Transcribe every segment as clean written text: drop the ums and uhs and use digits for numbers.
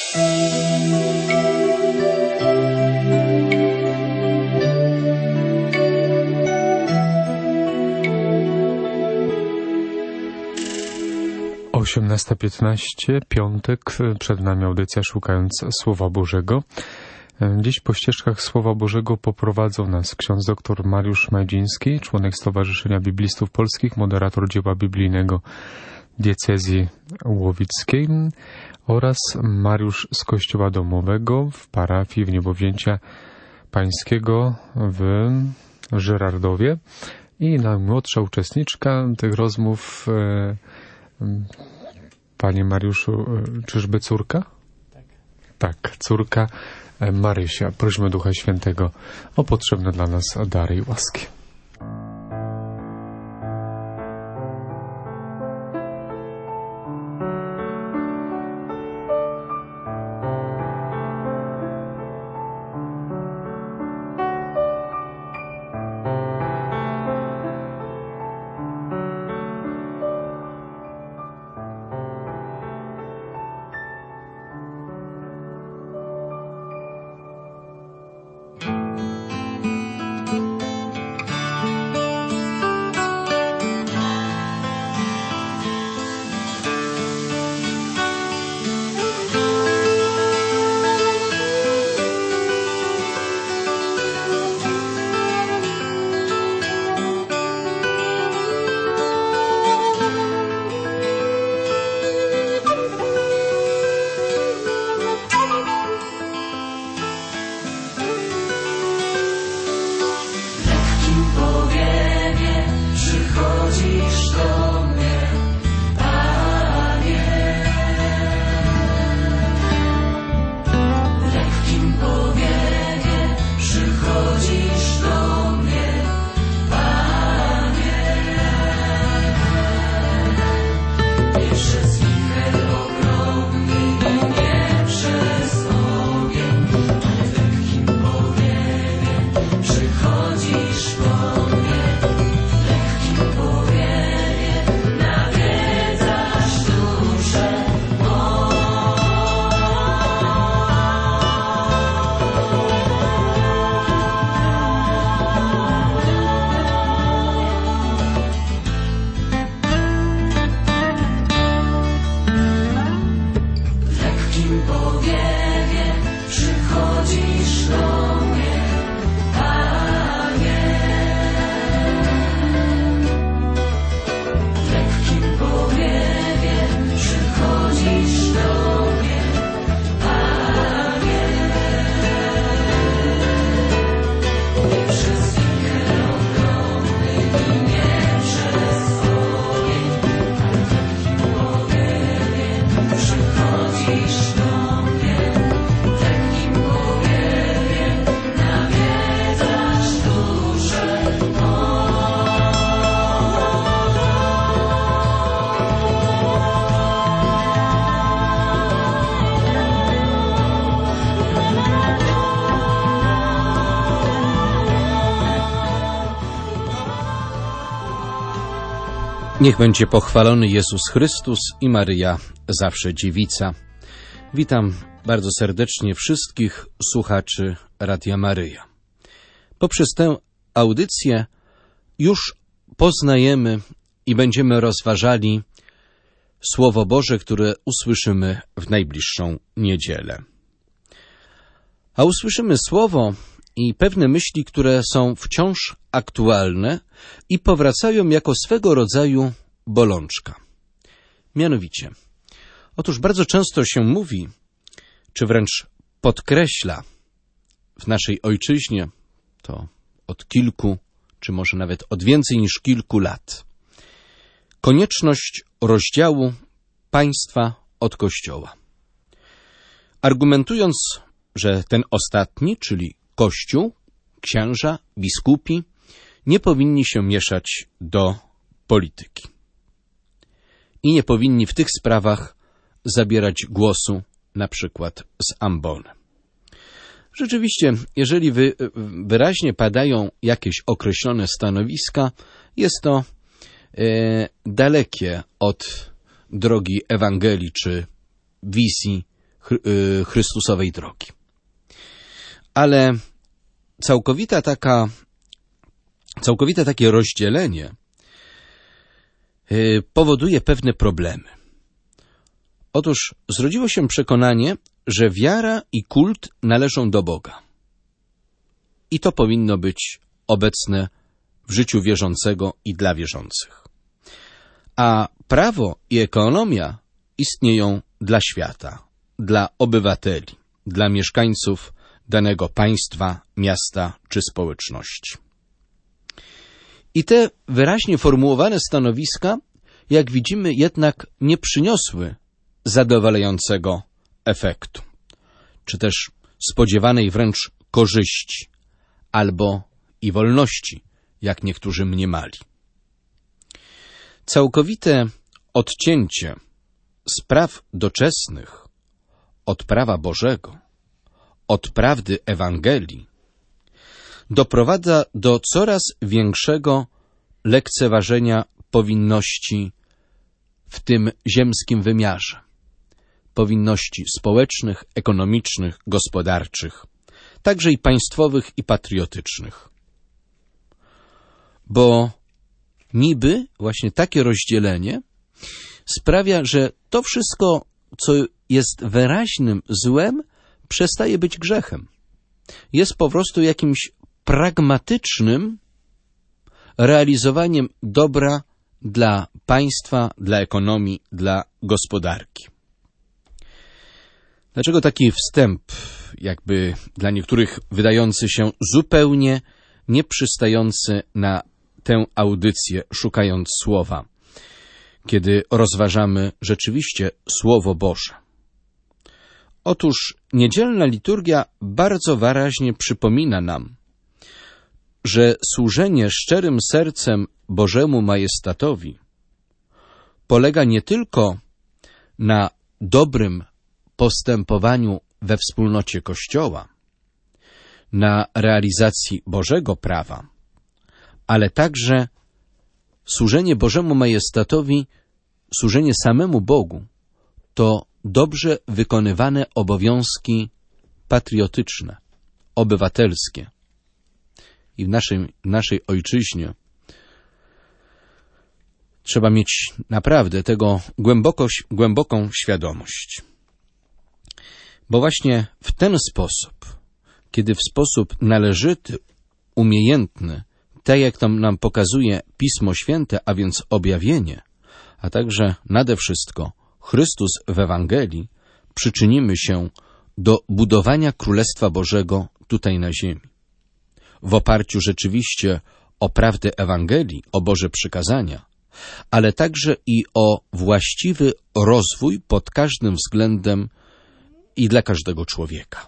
O 18:15, piątek, przed nami audycja Szukając Słowa Bożego. Dziś po ścieżkach Słowa Bożego poprowadzą nas ksiądz dr Mariusz Majdziński, członek Stowarzyszenia Biblistów Polskich, moderator dzieła biblijnego diecezji łowickiej, oraz Mariusz z Kościoła Domowego w parafii w Niebowzięcia Pańskiego w Żyrardowie. I najmłodsza uczestniczka tych rozmów, panie Mariuszu, czyżby córka? Tak, córka Marysia. Prośmy Ducha Świętego o potrzebne dla nas dary i łaski. Niech będzie pochwalony Jezus Chrystus i Maryja, zawsze dziewica. Witam bardzo serdecznie wszystkich słuchaczy Radia Maryja. Poprzez tę audycję już poznajemy i będziemy rozważali Słowo Boże, które usłyszymy w najbliższą niedzielę. A usłyszymy Słowo i pewne myśli, które są wciąż aktualne i powracają jako swego rodzaju bolączka. Mianowicie, otóż bardzo często się mówi, czy wręcz podkreśla w naszej ojczyźnie, to od kilku, czy może nawet od więcej niż kilku lat, konieczność rozdziału państwa od Kościoła. Argumentując, że ten ostatni, czyli Kościół, księża, biskupi, nie powinni się mieszać do polityki. I nie powinni w tych sprawach zabierać głosu, na przykład z ambony. Rzeczywiście, jeżeli wyraźnie padają jakieś określone stanowiska, jest to dalekie od drogi Ewangelii czy wizji Chrystusowej drogi. Ale całkowite takie rozdzielenie powoduje pewne problemy. Otóż zrodziło się przekonanie, że wiara i kult należą do Boga. I to powinno być obecne w życiu wierzącego i dla wierzących. A prawo i ekonomia istnieją dla świata, dla obywateli, dla mieszkańców danego państwa, miasta czy społeczności. I te wyraźnie formułowane stanowiska, jak widzimy, jednak nie przyniosły zadowalającego efektu, czy też spodziewanej wręcz korzyści, albo i wolności, jak niektórzy mniemali. Całkowite odcięcie spraw doczesnych od prawa Bożego, od prawdy Ewangelii, doprowadza do coraz większego lekceważenia powinności w tym ziemskim wymiarze. Powinności społecznych, ekonomicznych, gospodarczych, także i państwowych i patriotycznych. Bo niby właśnie takie rozdzielenie sprawia, że to wszystko, co jest wyraźnym złem, przestaje być grzechem. Jest po prostu jakimś pragmatycznym realizowaniem dobra dla państwa, dla ekonomii, dla gospodarki. Dlaczego taki wstęp, jakby dla niektórych wydający się zupełnie nieprzystający na tę audycję, szukając słowa, kiedy rozważamy rzeczywiście Słowo Boże? Otóż niedzielna liturgia bardzo wyraźnie przypomina nam, że służenie szczerym sercem Bożemu majestatowi polega nie tylko na dobrym postępowaniu we wspólnocie Kościoła, na realizacji Bożego prawa, ale także służenie Bożemu majestatowi, służenie samemu Bogu, to dobrze wykonywane obowiązki patriotyczne, obywatelskie. I w naszej ojczyźnie trzeba mieć naprawdę tego głęboką świadomość. Bo właśnie w ten sposób, kiedy w sposób należyty, umiejętny, tak jak tam nam pokazuje Pismo Święte, a więc objawienie, a także nade wszystko Chrystus w Ewangelii, przyczynimy się do budowania Królestwa Bożego tutaj na ziemi. W oparciu rzeczywiście o prawdę Ewangelii, o Boże przykazania, ale także i o właściwy rozwój pod każdym względem i dla każdego człowieka.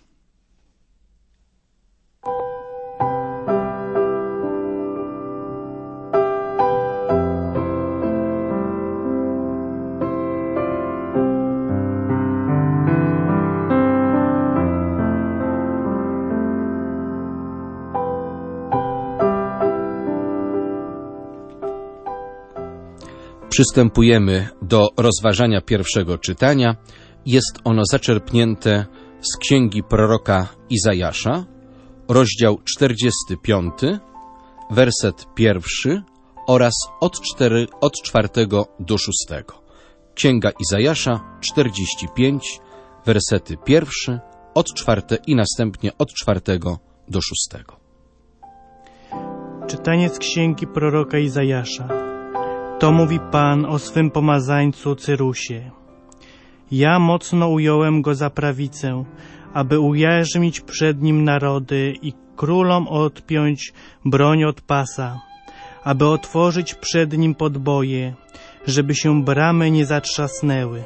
Przystępujemy do rozważania pierwszego czytania. Jest ono zaczerpnięte z księgi proroka Izajasza, rozdział 45, werset 1 oraz od 4 do 6. Księga Izajasza 45, wersety 1, od 4 i następnie od 4 do 6. Czytanie z księgi proroka Izajasza. To mówi Pan o swym pomazańcu Cyrusie. Ja mocno ująłem go za prawicę, aby ujarzmić przed nim narody i królom odpiąć broń od pasa, aby otworzyć przed nim podboje, żeby się bramy nie zatrzasnęły.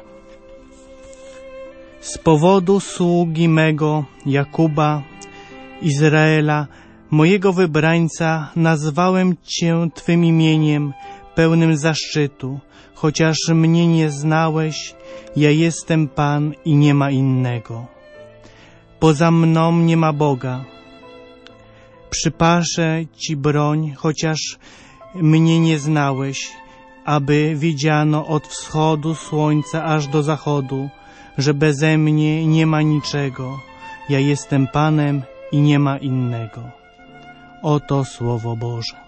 Z powodu sługi mego, Jakuba, Izraela, mojego wybrańca, nazwałem Cię Twym imieniem, pełnym zaszczytu, chociaż mnie nie znałeś, ja jestem Pan i nie ma innego. Poza mną nie ma Boga. Przypaszę Ci broń, chociaż mnie nie znałeś, aby wiedziano od wschodu słońca aż do zachodu, że beze mnie nie ma niczego. Ja jestem Panem i nie ma innego. Oto Słowo Boże.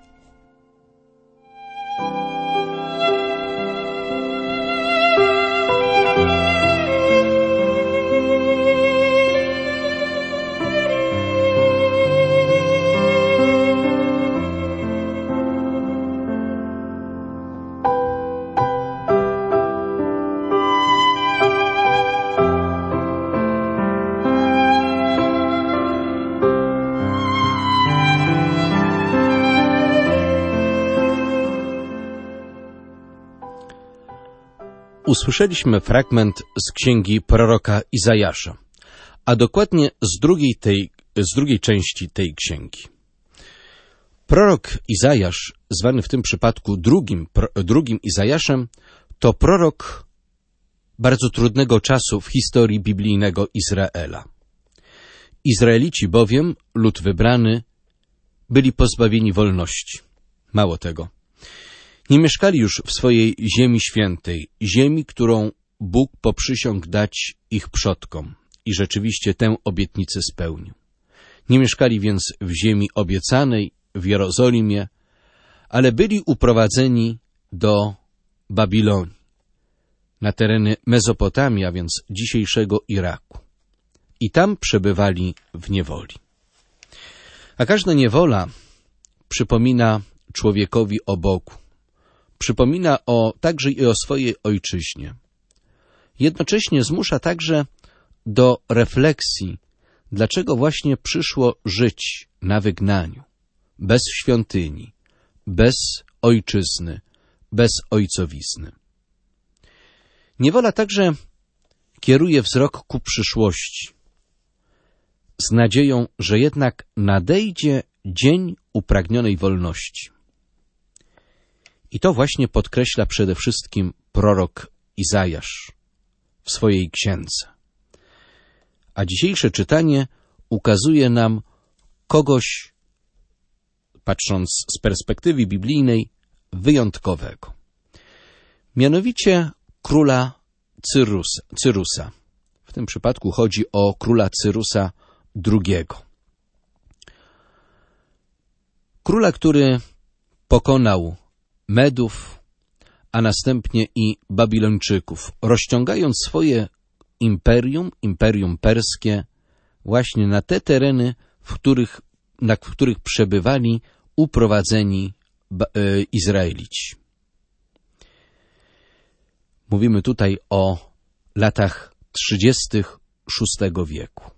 Usłyszeliśmy fragment z księgi proroka Izajasza, a dokładnie z drugiej części tej księgi. Prorok Izajasz, zwany w tym przypadku drugim Izajaszem, to prorok bardzo trudnego czasu w historii biblijnego Izraela. Izraelici bowiem, lud wybrany, byli pozbawieni wolności. Mało tego. Nie mieszkali już w swojej ziemi świętej, ziemi, którą Bóg poprzysiągł dać ich przodkom i rzeczywiście tę obietnicę spełnił. Nie mieszkali więc w ziemi obiecanej, w Jerozolimie, ale byli uprowadzeni do Babilonii, na tereny Mezopotamii, a więc dzisiejszego Iraku. I tam przebywali w niewoli. A każda niewola przypomina człowiekowi o Bogu. Przypomina także i o swojej ojczyźnie. Jednocześnie zmusza także do refleksji, dlaczego właśnie przyszło żyć na wygnaniu, bez świątyni, bez ojczyzny, bez ojcowizny. Niewola także kieruje wzrok ku przyszłości, z nadzieją, że jednak nadejdzie dzień upragnionej wolności. I to właśnie podkreśla przede wszystkim prorok Izajasz w swojej księdze. A dzisiejsze czytanie ukazuje nam kogoś, patrząc z perspektywy biblijnej, wyjątkowego. Mianowicie króla Cyrusa. W tym przypadku chodzi o króla Cyrusa II. Króla, który pokonał Medów, a następnie i Babilończyków, rozciągając swoje imperium perskie, właśnie na te tereny, na których przebywali uprowadzeni Izraelici. Mówimy tutaj o latach 30. VI wieku.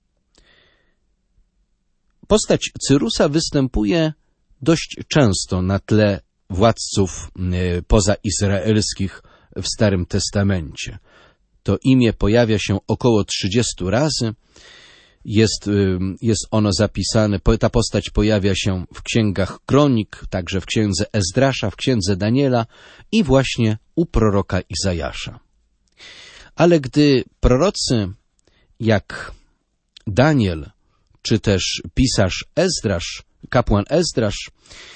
Postać Cyrusa występuje dość często na tle władców pozaizraelskich w Starym Testamencie. To imię pojawia się około 30 razy. Jest ono zapisane, ta postać pojawia się w księgach Kronik, także w księdze Ezdrasza, w księdze Daniela i właśnie u proroka Izajasza. Ale gdy prorocy jak Daniel, czy też pisarz Ezdrasz, kapłan Ezdrasz,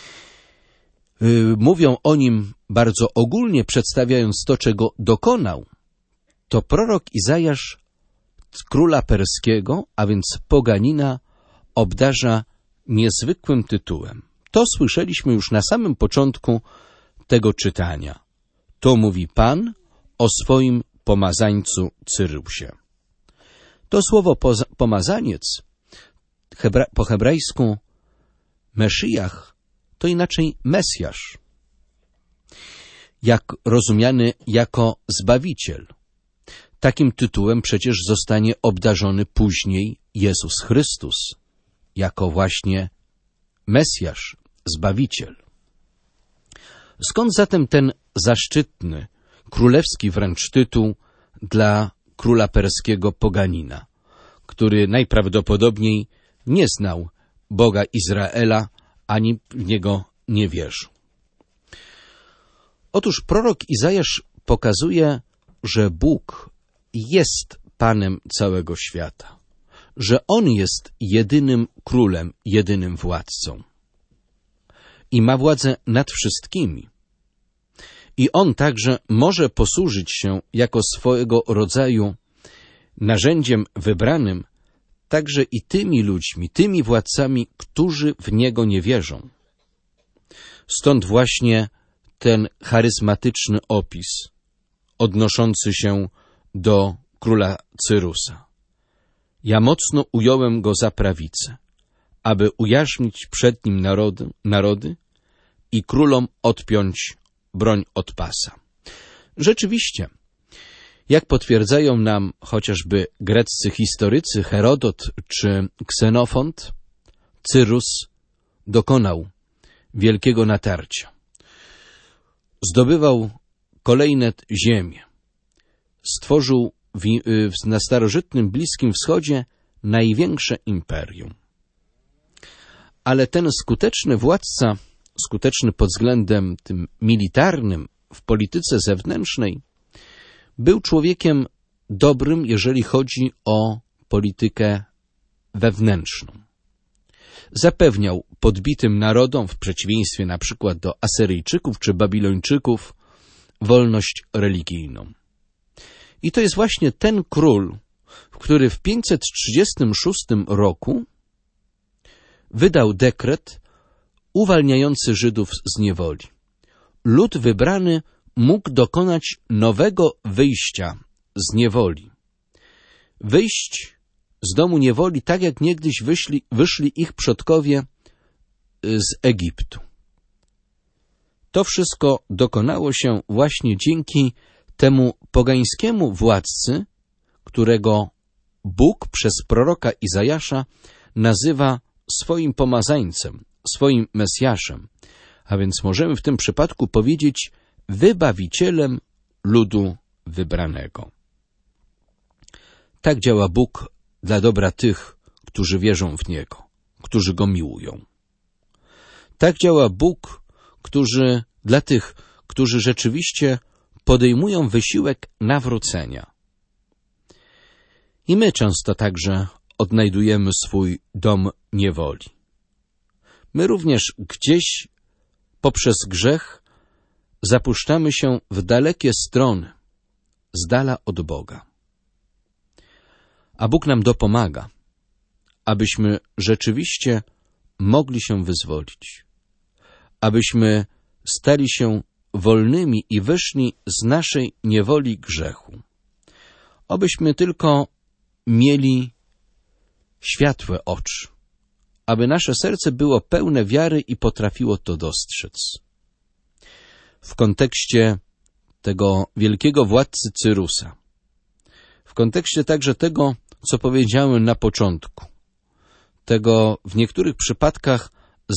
mówią o nim bardzo ogólnie, przedstawiając to, czego dokonał, to prorok Izajasz króla perskiego, a więc poganina, obdarza niezwykłym tytułem. To słyszeliśmy już na samym początku tego czytania. To mówi Pan o swoim pomazańcu Cyrusie. To słowo pomazaniec, po hebrajsku Meszyjach, to inaczej Mesjasz, jak rozumiany jako Zbawiciel. Takim tytułem przecież zostanie obdarzony później Jezus Chrystus, jako właśnie Mesjasz, Zbawiciel. Skąd zatem ten zaszczytny, królewski wręcz tytuł dla króla perskiego poganina, który najprawdopodobniej nie znał Boga Izraela, ani w Niego nie wierzył? Otóż prorok Izajasz pokazuje, że Bóg jest Panem całego świata, że On jest jedynym królem, jedynym władcą i ma władzę nad wszystkimi. I on także może posłużyć się jako swojego rodzaju narzędziem wybranym także i tymi ludźmi, tymi władcami, którzy w niego nie wierzą. Stąd właśnie ten charyzmatyczny opis odnoszący się do króla Cyrusa. Ja mocno ująłem go za prawicę, aby ujarzmić przed nim narody i królom odpiąć broń od pasa. Rzeczywiście, jak potwierdzają nam chociażby greccy historycy Herodot czy Ksenofont, Cyrus dokonał wielkiego natarcia. Zdobywał kolejne ziemie. Stworzył na starożytnym Bliskim Wschodzie największe imperium. Ale ten skuteczny władca, skuteczny pod względem tym militarnym w polityce zewnętrznej, był człowiekiem dobrym, jeżeli chodzi o politykę wewnętrzną. Zapewniał podbitym narodom, w przeciwieństwie na przykład do Asyryjczyków czy Babilończyków, wolność religijną. I to jest właśnie ten król, który w 536 roku wydał dekret uwalniający Żydów z niewoli. Lud wybrany mógł dokonać nowego wyjścia z niewoli. Wyjść z domu niewoli, tak jak niegdyś wyszli ich przodkowie z Egiptu. To wszystko dokonało się właśnie dzięki temu pogańskiemu władcy, którego Bóg przez proroka Izajasza nazywa swoim pomazańcem, swoim Mesjaszem, a więc możemy w tym przypadku powiedzieć wybawicielem ludu wybranego. Tak działa Bóg dla dobra tych, którzy wierzą w Niego, którzy Go miłują. Tak działa Bóg, dla tych, którzy rzeczywiście podejmują wysiłek nawrócenia. I my często także odnajdujemy swój dom niewoli. My również gdzieś poprzez grzech zapuszczamy się w dalekie strony, z dala od Boga. A Bóg nam dopomaga, abyśmy rzeczywiście mogli się wyzwolić, abyśmy stali się wolnymi i wyszli z naszej niewoli grzechu. Obyśmy tylko mieli światłe oczy, aby nasze serce było pełne wiary i potrafiło to dostrzec. W kontekście tego wielkiego władcy Cyrusa, w kontekście także tego, co powiedziałem na początku, tego w niektórych przypadkach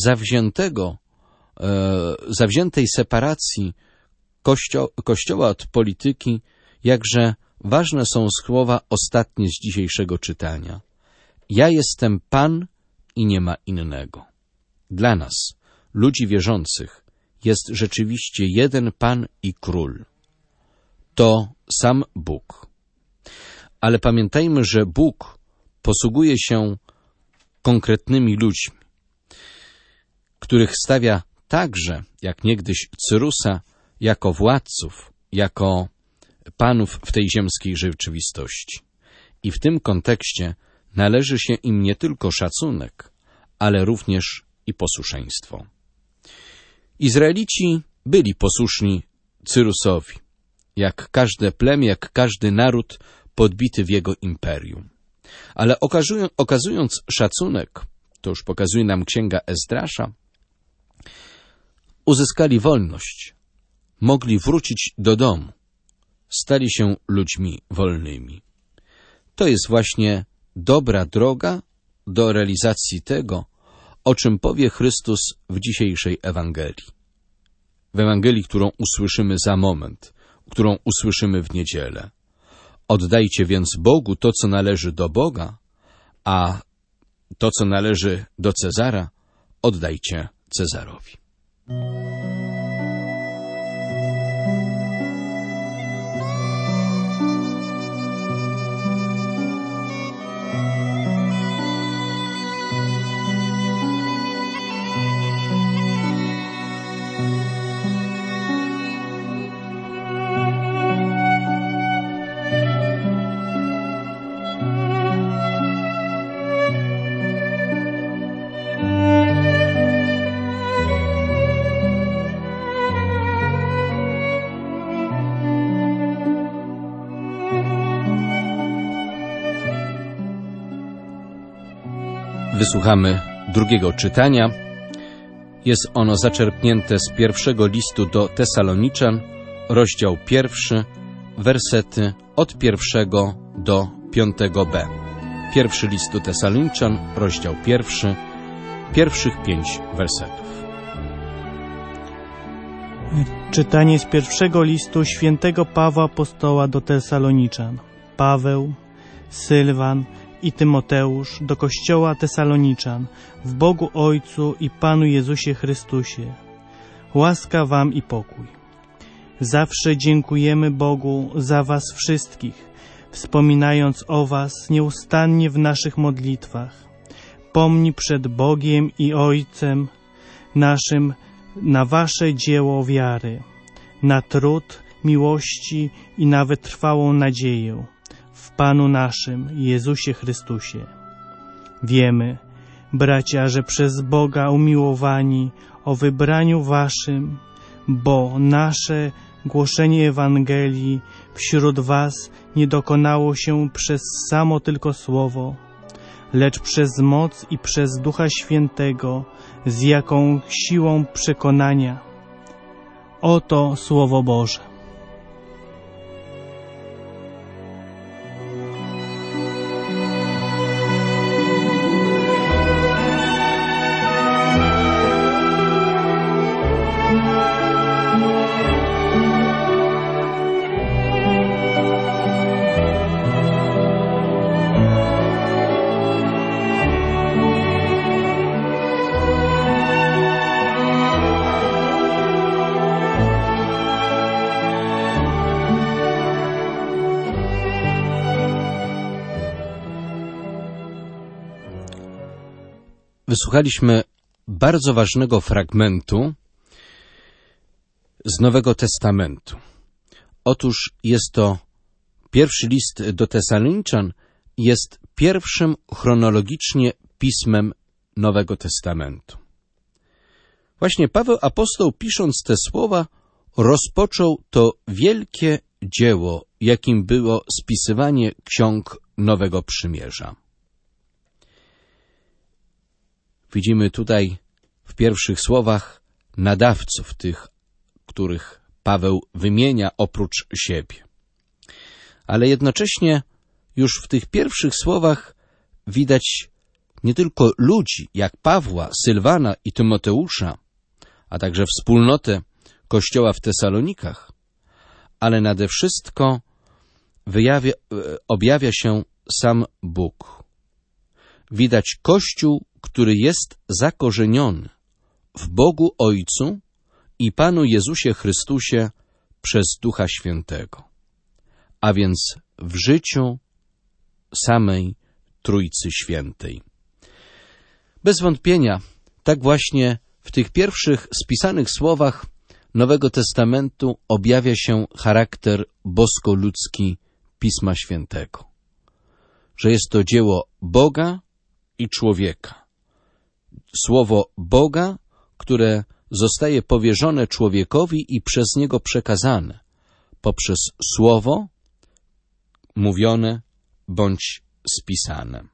zawziętej separacji Kościoła od polityki, jakże ważne są słowa ostatnie z dzisiejszego czytania. Ja jestem Pan i nie ma innego. Dla nas, ludzi wierzących, jest rzeczywiście jeden Pan i Król. To sam Bóg. Ale pamiętajmy, że Bóg posługuje się konkretnymi ludźmi, których stawia także, jak niegdyś Cyrusa, jako władców, jako panów w tej ziemskiej rzeczywistości. I w tym kontekście należy się im nie tylko szacunek, ale również i posłuszeństwo. Izraelici byli posłuszni Cyrusowi, jak każde plemię, jak każdy naród podbity w jego imperium. Ale okazując szacunek, to już pokazuje nam księga Ezdrasza, uzyskali wolność, mogli wrócić do domu, stali się ludźmi wolnymi. To jest właśnie dobra droga do realizacji tego, o czym powie Chrystus w dzisiejszej Ewangelii. W Ewangelii, którą usłyszymy za moment, którą usłyszymy w niedzielę. Oddajcie więc Bogu to, co należy do Boga, a to, co należy do Cezara, oddajcie Cezarowi. Wysłuchamy drugiego czytania. Jest ono zaczerpnięte z pierwszego listu do Tesaloniczan, rozdział 1, wersety od 1 do 5b. Pierwszy list do Tesaloniczan, rozdział 1, pierwszych 5 wersetów. Czytanie z pierwszego listu świętego Pawła Apostoła do Tesaloniczan. Paweł, Sylwan i Tymoteusz do Kościoła Tesaloniczan, w Bogu Ojcu i Panu Jezusie Chrystusie. Łaska wam i pokój. Zawsze dziękujemy Bogu za was wszystkich, wspominając o was nieustannie w naszych modlitwach. Pomni przed Bogiem i Ojcem naszym na wasze dzieło wiary, na trud, miłości i na wytrwałą nadzieję w Panu naszym, Jezusie Chrystusie. Wiemy, bracia, że przez Boga umiłowani o wybraniu waszym, bo nasze głoszenie Ewangelii wśród was nie dokonało się przez samo tylko słowo, lecz przez moc i przez Ducha Świętego, z jaką siłą przekonania. Oto Słowo Boże. Wysłuchaliśmy bardzo ważnego fragmentu z Nowego Testamentu. Otóż jest to pierwszy list do Tesaloniczan, jest pierwszym chronologicznie pismem Nowego Testamentu. Właśnie Paweł apostoł, pisząc te słowa, rozpoczął to wielkie dzieło, jakim było spisywanie ksiąg Nowego Przymierza. Widzimy tutaj w pierwszych słowach nadawców, tych, których Paweł wymienia oprócz siebie. Ale jednocześnie już w tych pierwszych słowach widać nie tylko ludzi, jak Pawła, Sylwana i Tymoteusza, a także wspólnotę Kościoła w Tesalonikach, ale nade wszystko objawia się sam Bóg. Widać Kościół, który jest zakorzeniony w Bogu Ojcu i Panu Jezusie Chrystusie przez Ducha Świętego, a więc w życiu samej Trójcy Świętej. Bez wątpienia, tak właśnie w tych pierwszych spisanych słowach Nowego Testamentu objawia się charakter bosko-ludzki Pisma Świętego, że jest to dzieło Boga i człowieka. Słowo Boga, które zostaje powierzone człowiekowi i przez niego przekazane poprzez słowo mówione bądź spisane.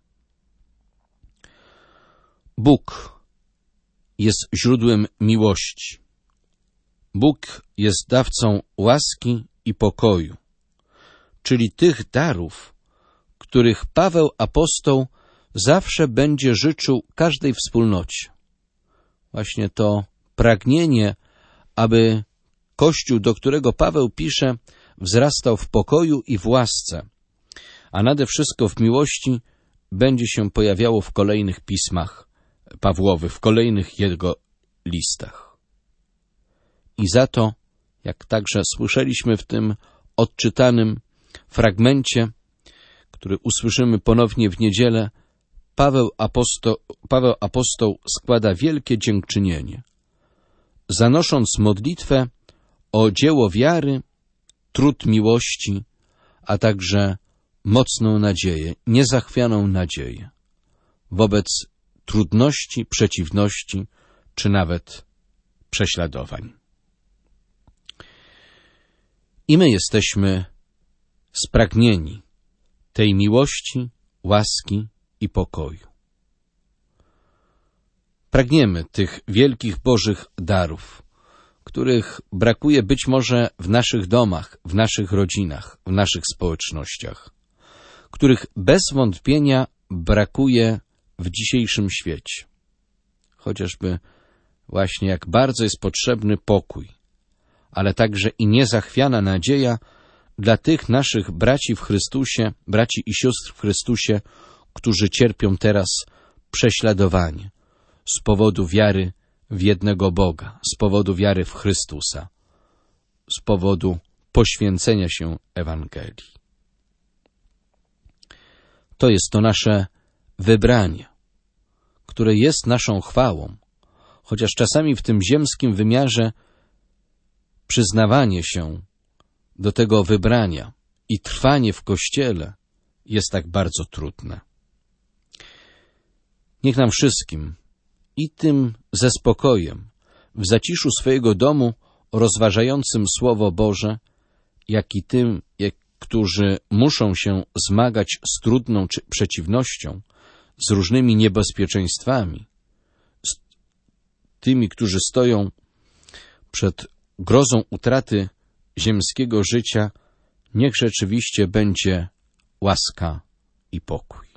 Bóg jest źródłem miłości. Bóg jest dawcą łaski i pokoju, czyli tych darów, których Paweł apostoł zawsze będzie życzył każdej wspólnocie. Właśnie to pragnienie, aby Kościół, do którego Paweł pisze, wzrastał w pokoju i w łasce, a nade wszystko w miłości, będzie się pojawiało w kolejnych pismach Pawłowych, w kolejnych jego listach. I za to, jak także słyszeliśmy w tym odczytanym fragmencie, który usłyszymy ponownie w niedzielę, Paweł apostoł składa wielkie dziękczynienie, zanosząc modlitwę o dzieło wiary, trud miłości, a także mocną nadzieję, niezachwianą nadzieję wobec trudności, przeciwności, czy nawet prześladowań. I my jesteśmy spragnieni tej miłości, łaski i pokoju. Pragniemy tych wielkich Bożych darów, których brakuje być może w naszych domach, w naszych rodzinach, w naszych społecznościach, których bez wątpienia brakuje w dzisiejszym świecie. Chociażby właśnie jak bardzo jest potrzebny pokój, ale także i niezachwiana nadzieja dla tych naszych braci w Chrystusie, braci i sióstr w Chrystusie, którzy cierpią teraz prześladowanie z powodu wiary w jednego Boga, z powodu wiary w Chrystusa, z powodu poświęcenia się Ewangelii. To jest to nasze wybranie, które jest naszą chwałą, chociaż czasami w tym ziemskim wymiarze przyznawanie się do tego wybrania i trwanie w Kościele jest tak bardzo trudne. Niech nam wszystkim i tym ze spokojem, w zaciszu swojego domu, rozważającym Słowo Boże, jak i tym, którzy muszą się zmagać z trudną przeciwnością, z różnymi niebezpieczeństwami, z tymi, którzy stoją przed grozą utraty ziemskiego życia, niech rzeczywiście będzie łaska i pokój.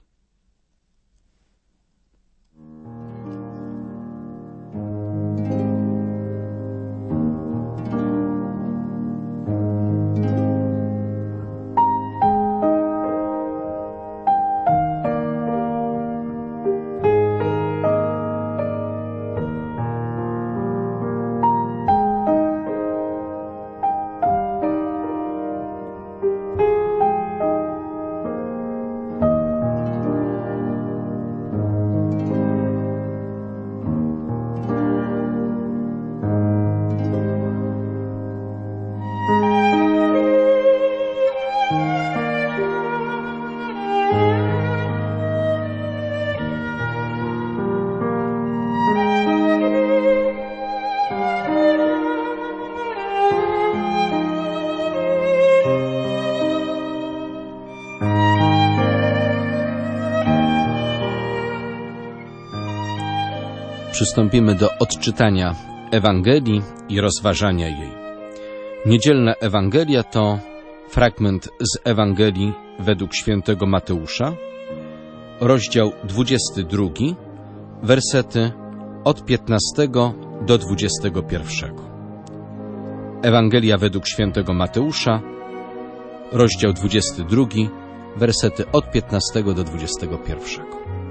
Przystąpimy do odczytania Ewangelii i rozważania jej. Niedzielna Ewangelia to fragment z Ewangelii według świętego Mateusza, rozdział 22, wersety od 15 do 21. Ewangelia według świętego Mateusza, rozdział 22, wersety od 15 do 21.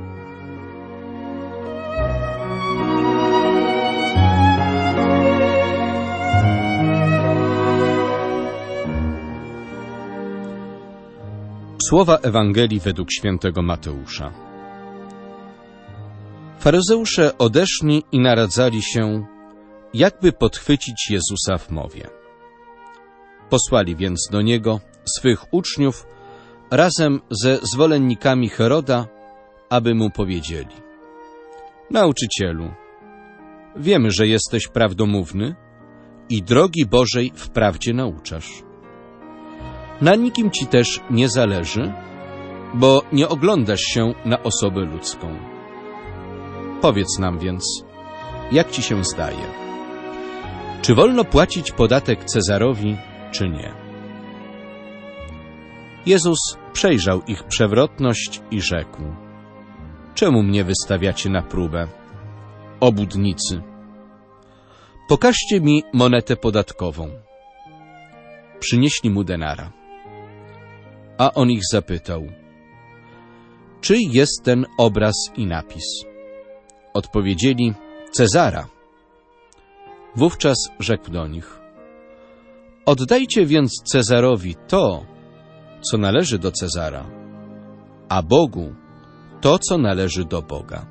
Słowa Ewangelii według świętego Mateusza. Faryzeusze odeszli i naradzali się, jakby podchwycić Jezusa w mowie. Posłali więc do Niego swych uczniów razem ze zwolennikami Heroda, aby Mu powiedzieli: Nauczycielu, wiemy, że jesteś prawdomówny i drogi Bożej wprawdzie nauczasz. Na nikim Ci też nie zależy, bo nie oglądasz się na osobę ludzką. Powiedz nam więc, jak Ci się zdaje? Czy wolno płacić podatek Cezarowi, czy nie? Jezus przejrzał ich przewrotność i rzekł: Czemu mnie wystawiacie na próbę, obłudnicy? Pokażcie mi monetę podatkową. Przynieśli mu denara. A on ich zapytał: Czyj jest ten obraz i napis? Odpowiedzieli: Cezara. Wówczas rzekł do nich: Oddajcie więc Cezarowi to, co należy do Cezara, a Bogu to, co należy do Boga.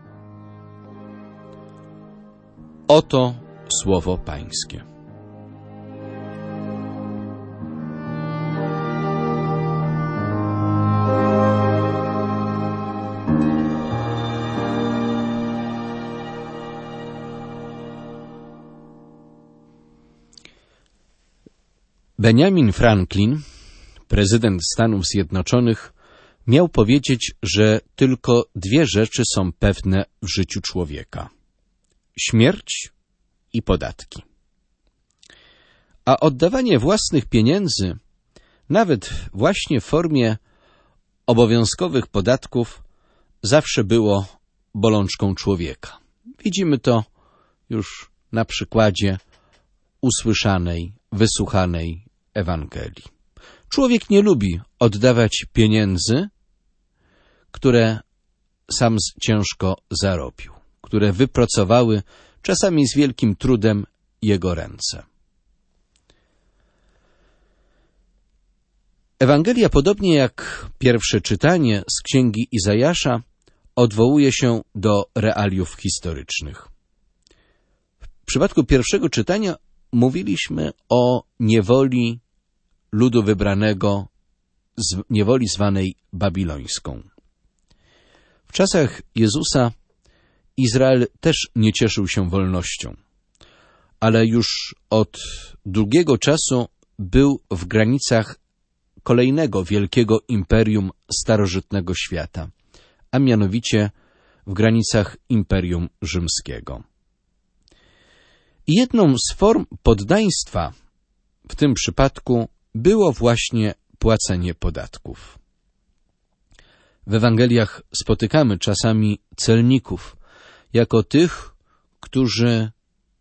Oto słowo Pańskie. Benjamin Franklin, prezydent Stanów Zjednoczonych, miał powiedzieć, że tylko dwie rzeczy są pewne w życiu człowieka: śmierć i podatki. A oddawanie własnych pieniędzy, nawet właśnie w formie obowiązkowych podatków, zawsze było bolączką człowieka. Widzimy to już na przykładzie usłyszanej, wysłuchanej Ewangelii. Człowiek nie lubi oddawać pieniędzy, które sam ciężko zarobił, które wypracowały czasami z wielkim trudem jego ręce. Ewangelia, podobnie jak pierwsze czytanie z Księgi Izajasza, odwołuje się do realiów historycznych. W przypadku pierwszego czytania mówiliśmy o niewoli ludu wybranego, niewoli zwanej babilońską. W czasach Jezusa Izrael też nie cieszył się wolnością, ale już od długiego czasu był w granicach kolejnego wielkiego imperium starożytnego świata, a mianowicie w granicach Imperium Rzymskiego. I jedną z form poddaństwa w tym przypadku było właśnie płacenie podatków. W Ewangeliach spotykamy czasami celników jako tych, którzy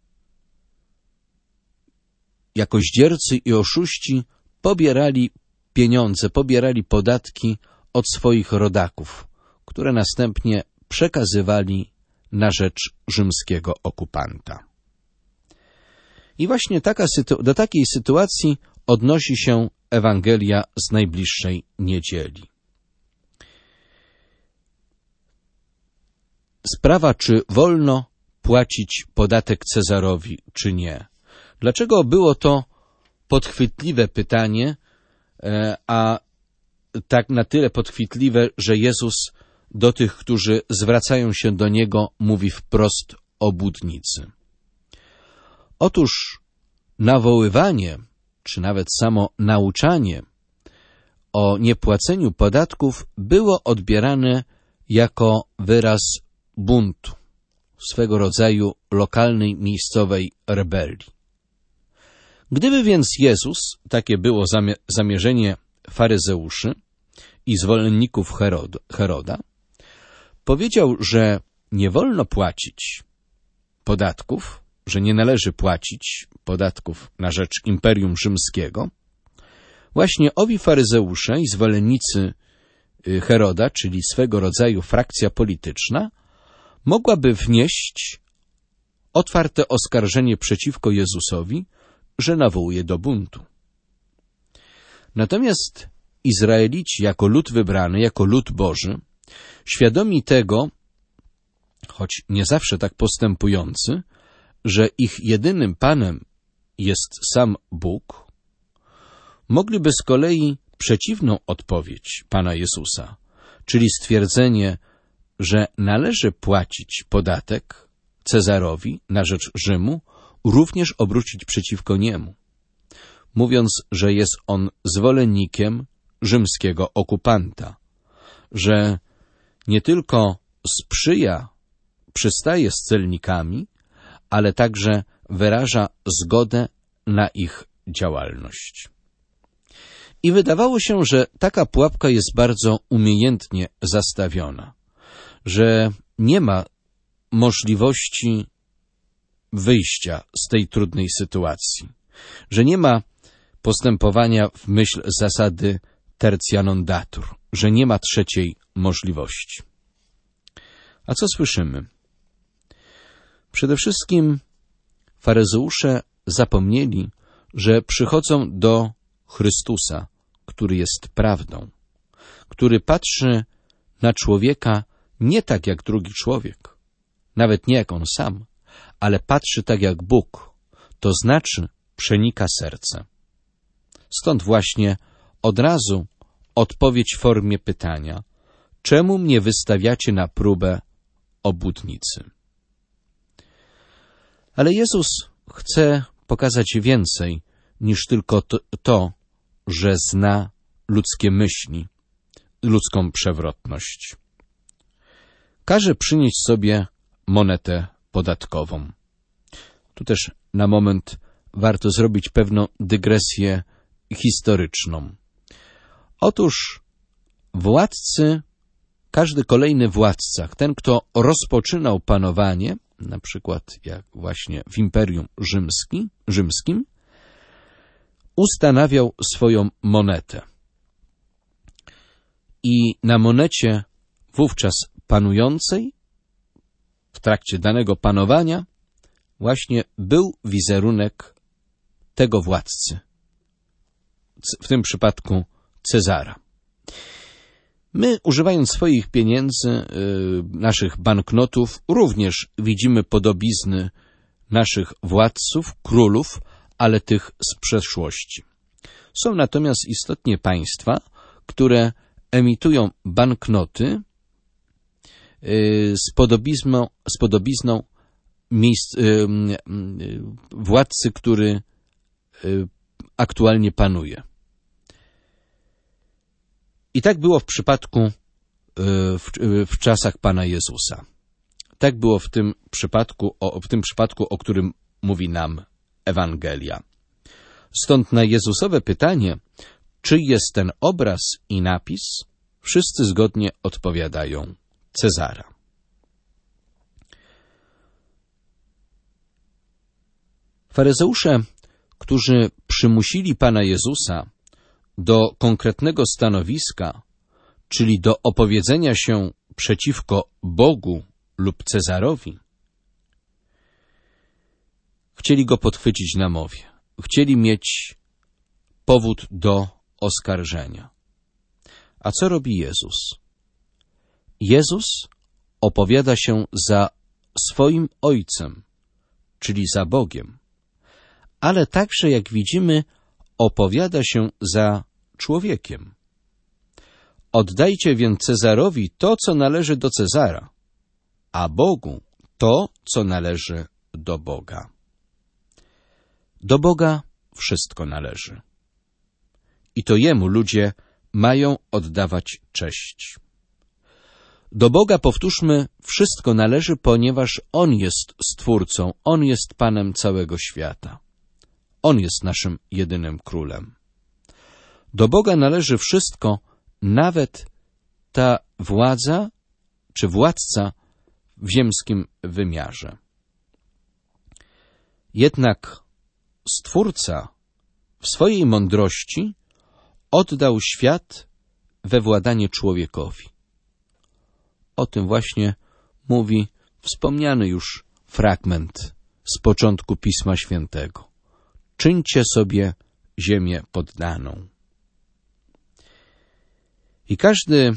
jako zdziercy i oszuści pobierali pieniądze, pobierali podatki od swoich rodaków, które następnie przekazywali na rzecz rzymskiego okupanta. I właśnie do takiej sytuacji odnosi się Ewangelia z najbliższej niedzieli. Sprawa, czy wolno płacić podatek Cezarowi, czy nie. Dlaczego było to podchwytliwe pytanie, a tak na tyle podchwytliwe, że Jezus do tych, którzy zwracają się do Niego, mówi wprost o błudnicy. Otóż nawoływanie, czy nawet samo nauczanie o niepłaceniu podatków było odbierane jako wyraz buntu, swego rodzaju lokalnej, miejscowej rebelii. Gdyby więc Jezus, takie było zamierzenie faryzeuszy i zwolenników Heroda, powiedział, że nie wolno płacić podatków, że nie należy płacić podatków na rzecz Imperium Rzymskiego, właśnie owi faryzeusze i zwolennicy Heroda, czyli swego rodzaju frakcja polityczna, mogłaby wnieść otwarte oskarżenie przeciwko Jezusowi, że nawołuje do buntu. Natomiast Izraelici jako lud wybrany, jako lud Boży, świadomi tego, choć nie zawsze tak postępujący, że ich jedynym Panem jest sam Bóg, mogliby z kolei przeciwną odpowiedź Pana Jezusa, czyli stwierdzenie, że należy płacić podatek Cezarowi na rzecz Rzymu, również obrócić przeciwko niemu, mówiąc, że jest on zwolennikiem rzymskiego okupanta, że nie tylko przystaje z celnikami, ale także wyraża zgodę na ich działalność. I wydawało się, że taka pułapka jest bardzo umiejętnie zastawiona, że nie ma możliwości wyjścia z tej trudnej sytuacji, że nie ma postępowania w myśl zasady tertia non datur, że nie ma trzeciej możliwości. A co słyszymy? Przede wszystkim faryzeusze zapomnieli, że przychodzą do Chrystusa, który jest prawdą, który patrzy na człowieka nie tak jak drugi człowiek, nawet nie jak on sam, ale patrzy tak jak Bóg, to znaczy przenika serce. Stąd właśnie od razu odpowiedź w formie pytania: czemu mnie wystawiacie na próbę obłudnicy? Ale Jezus chce pokazać więcej niż tylko to, że zna ludzkie myśli, ludzką przewrotność. Każe przynieść sobie monetę podatkową. Tu też na moment warto zrobić pewną dygresję historyczną. Otóż władcy, każdy kolejny władca, ten, kto rozpoczynał panowanie, na przykład jak właśnie w Imperium Rzymskim, ustanawiał swoją monetę. I na monecie wówczas panującej w trakcie danego panowania właśnie był wizerunek tego władcy, w tym przypadku Cezara. My, używając swoich pieniędzy, naszych banknotów, również widzimy podobizny naszych władców, królów, ale tych z przeszłości. Są natomiast istotnie państwa, które emitują banknoty z podobizną władcy, który aktualnie panuje. I tak było w przypadku w czasach Pana Jezusa. Tak było w tym przypadku, o którym mówi nam Ewangelia. Stąd na Jezusowe pytanie, czyj jest ten obraz i napis, wszyscy zgodnie odpowiadają Cezara. Faryzeusze, którzy przymusili Pana Jezusa do konkretnego stanowiska, czyli do opowiedzenia się przeciwko Bogu lub Cezarowi, chcieli go podchwycić na mowie. Chcieli mieć powód do oskarżenia. A co robi Jezus? Jezus opowiada się za swoim Ojcem, czyli za Bogiem, ale także, jak widzimy, opowiada się za człowiekiem. Oddajcie więc Cezarowi to, co należy do Cezara, a Bogu to, co należy do Boga. Do Boga wszystko należy. I to Jemu ludzie mają oddawać cześć. Do Boga, powtórzmy, wszystko należy, ponieważ On jest Stwórcą, On jest Panem całego świata. On jest naszym jedynym królem. Do Boga należy wszystko, nawet ta władza czy władca w ziemskim wymiarze. Jednak Stwórca w swojej mądrości oddał świat we władanie człowiekowi. O tym właśnie mówi wspomniany już fragment z początku Pisma Świętego. Czyńcie sobie ziemię poddaną. I każdy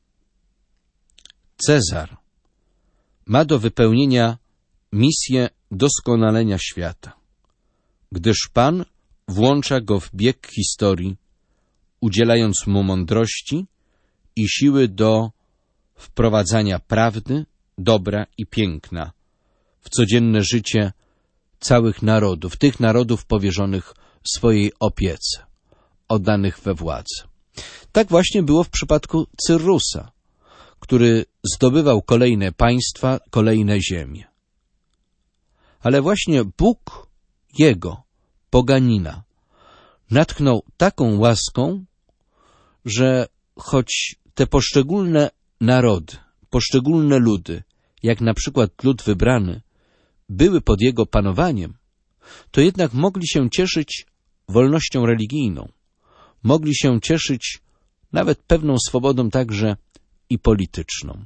Cezar ma do wypełnienia misję doskonalenia świata, gdyż Pan włącza go w bieg historii, udzielając mu mądrości i siły do wprowadzania prawdy, dobra i piękna w codzienne życie całych narodów, tych narodów powierzonych swojej opiece, oddanych we władzę. Tak właśnie było w przypadku Cyrusa, który zdobywał kolejne państwa, kolejne ziemie. Ale właśnie Bóg jego, poganina, natchnął taką łaską, że choć te poszczególne narody, poszczególne ludy, jak na przykład lud wybrany, były pod jego panowaniem, to jednak mogli się cieszyć wolnością religijną, mogli się cieszyć nawet pewną swobodą także i polityczną.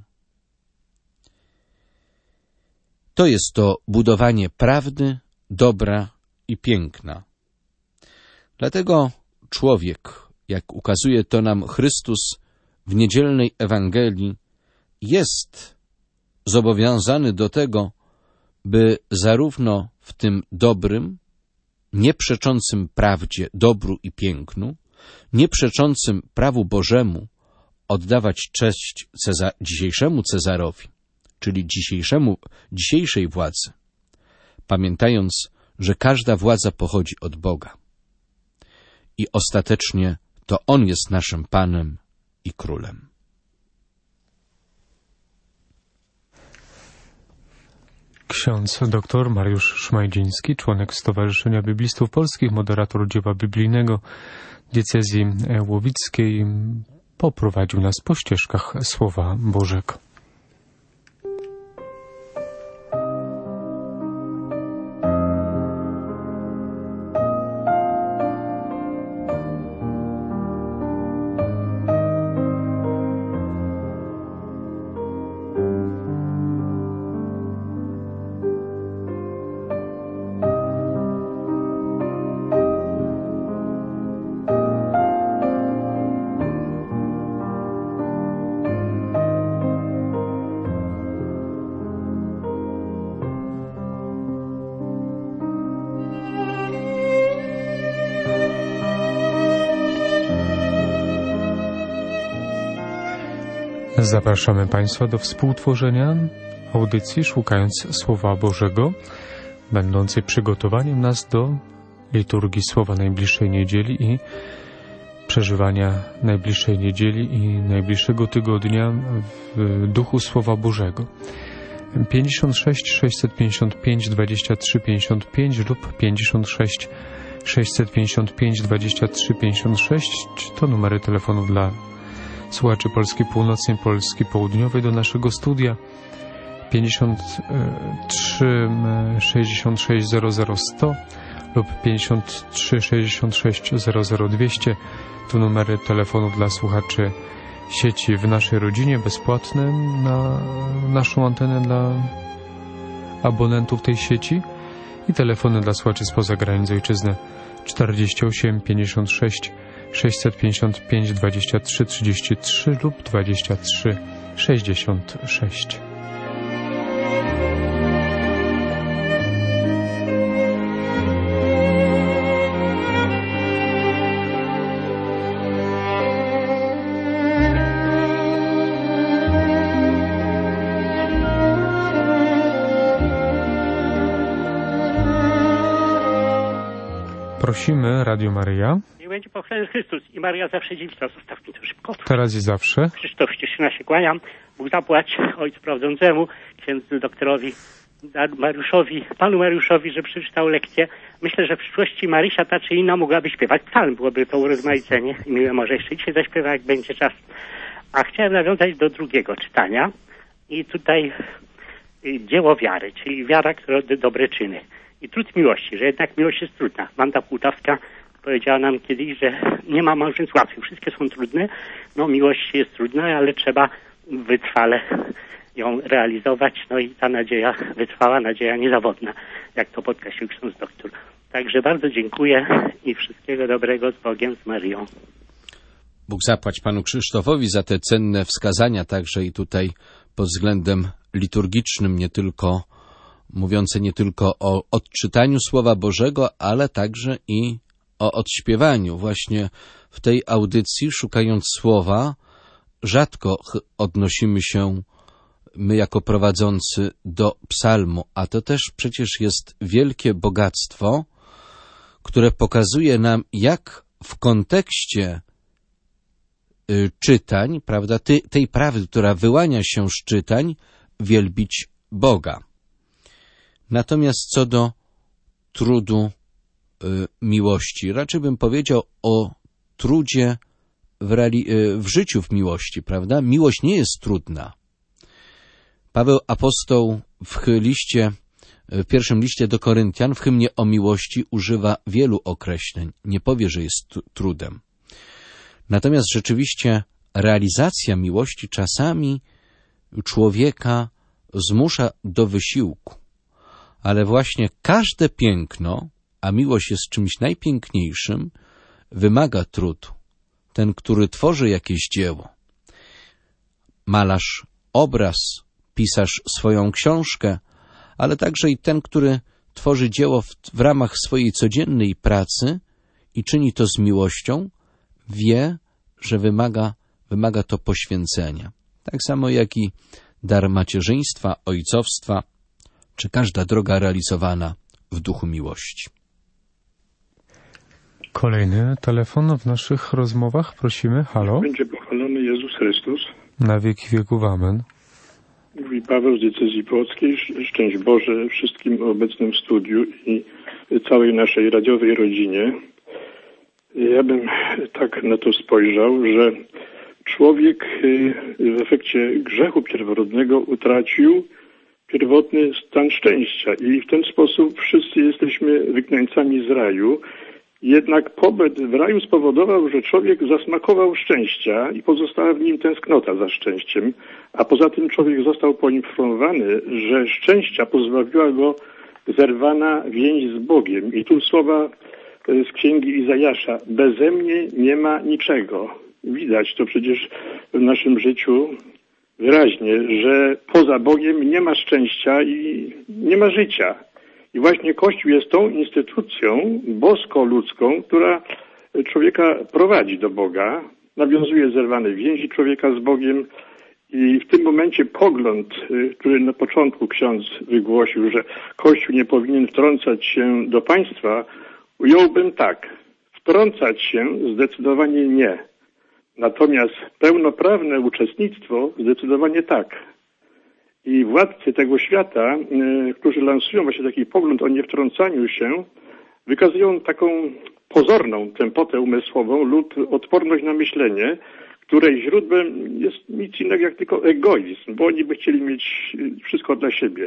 To jest to budowanie prawdy, dobra i piękna. Dlatego człowiek, jak ukazuje to nam Chrystus w niedzielnej Ewangelii, jest zobowiązany do tego, by zarówno w tym dobrym, nieprzeczącym prawdzie, dobru i pięknu, nieprzeczącym prawu Bożemu oddawać cześć dzisiejszemu Cezarowi, czyli dzisiejszej władzy, pamiętając, że każda władza pochodzi od Boga. I ostatecznie to On jest naszym Panem i Królem. Ksiądz dr Mariusz Szmajdziński, członek Stowarzyszenia Biblistów Polskich, moderator dzieła biblijnego diecezji łowickiej, poprowadził nas po ścieżkach Słowa Bożego. Zapraszamy Państwa do współtworzenia audycji Szukając Słowa Bożego, będącej przygotowaniem nas do liturgii Słowa najbliższej niedzieli i przeżywania najbliższej niedzieli i najbliższego tygodnia w duchu Słowa Bożego. 56 655 23 55 lub 56 655 23 56 to numery telefonów dla słuchaczy Polski Północnej, Polski Południowej do naszego studia. 53 66 00 100 lub 53 66 00 200 to numery telefonów dla słuchaczy sieci w naszej rodzinie, bezpłatne na naszą antenę dla abonentów tej sieci, i telefony dla słuchaczy spoza granic ojczyzny 48 56 655 23 33 lub 23 66. Prosimy Radio Maryja. Niech będzie pochwalony Chrystus i Maria zawsze dziewicą. Zostaw mi to szybko. Teraz i zawsze. Krzysztof Ścieszyna się kłaniam. Bóg zapłać Ojcu Prowadzącemu, księdzu doktorowi Mariuszowi, panu Mariuszowi, że przeczytał lekcję. Myślę, że w przyszłości Marysia ta czy inna mogłaby śpiewać psalm. Byłoby to urozmaicenie i miłe, może jeszcze dzisiaj zaśpiewa, jak będzie czas. A chciałem nawiązać do drugiego czytania. I tutaj dzieło wiary, czyli wiara, która robi dobre czyny. I trud miłości, że jednak miłość jest trudna. Wanda Płutawska powiedziała nam kiedyś, że nie ma małżeństw łatwych. Wszystkie są trudne. No miłość jest trudna, ale trzeba wytrwale ją realizować. No i ta nadzieja wytrwała, nadzieja niezawodna, jak to podkreślił ksiądz doktor. Także bardzo dziękuję i wszystkiego dobrego, z Bogiem, z Marią. Bóg zapłać panu Krzysztofowi za te cenne wskazania, także i tutaj pod względem liturgicznym, mówiące nie tylko o odczytaniu Słowa Bożego, ale także i o odśpiewaniu. Właśnie w tej audycji, szukając Słowa, rzadko odnosimy się my jako prowadzący do psalmu, a to też przecież jest wielkie bogactwo, które pokazuje nam, jak w kontekście czytań, prawda, tej prawdy, która wyłania się z czytań, wielbić Boga. Natomiast co do trudu miłości, raczej bym powiedział o trudzie w życiu w miłości, prawda? Miłość nie jest trudna. Paweł apostoł w pierwszym liście do Koryntian, w hymnie o miłości używa wielu określeń. Nie powie, że jest trudem. Natomiast rzeczywiście realizacja miłości czasami człowieka zmusza do wysiłku. Ale właśnie każde piękno, a miłość jest czymś najpiękniejszym, wymaga trudu. Ten, który tworzy jakieś dzieło, malarz obraz, pisarz swoją książkę, ale także i ten, który tworzy dzieło w ramach swojej codziennej pracy i czyni to z miłością, wie, że wymaga to poświęcenia. Tak samo jak i dar macierzyństwa, ojcowstwa, czy każda droga realizowana w duchu miłości. Kolejny telefon w naszych rozmowach. Prosimy. Halo. Będzie pochwalony Jezus Chrystus. Na wieki wieków. Amen. Mówi Paweł z diecezji płockiej. Szczęść Boże wszystkim obecnym w studiu i całej naszej radiowej rodzinie. Ja bym tak na to spojrzał, że człowiek w efekcie grzechu pierworodnego utracił pierwotny stan szczęścia i w ten sposób wszyscy jesteśmy wygnańcami z raju. Jednak pobyt w raju spowodował, że człowiek zasmakował szczęścia i pozostała w nim tęsknota za szczęściem, a poza tym człowiek został poinformowany, że szczęścia pozbawiła go zerwana więź z Bogiem. I tu słowa z księgi Izajasza: beze mnie nie ma niczego. Widać to przecież w naszym życiu wyraźnie, że poza Bogiem nie ma szczęścia i nie ma życia. I właśnie Kościół jest tą instytucją bosko-ludzką, która człowieka prowadzi do Boga, nawiązuje zerwane więzi człowieka z Bogiem i w tym momencie pogląd, który na początku ksiądz wygłosił, że Kościół nie powinien wtrącać się do państwa, ująłbym tak: wtrącać się zdecydowanie nie. Natomiast pełnoprawne uczestnictwo zdecydowanie tak. I władcy tego świata, którzy lansują właśnie taki pogląd o niewtrącaniu się, wykazują taką pozorną tępotę umysłową lub odporność na myślenie, której źródłem jest nic innego jak tylko egoizm, bo oni by chcieli mieć wszystko dla siebie.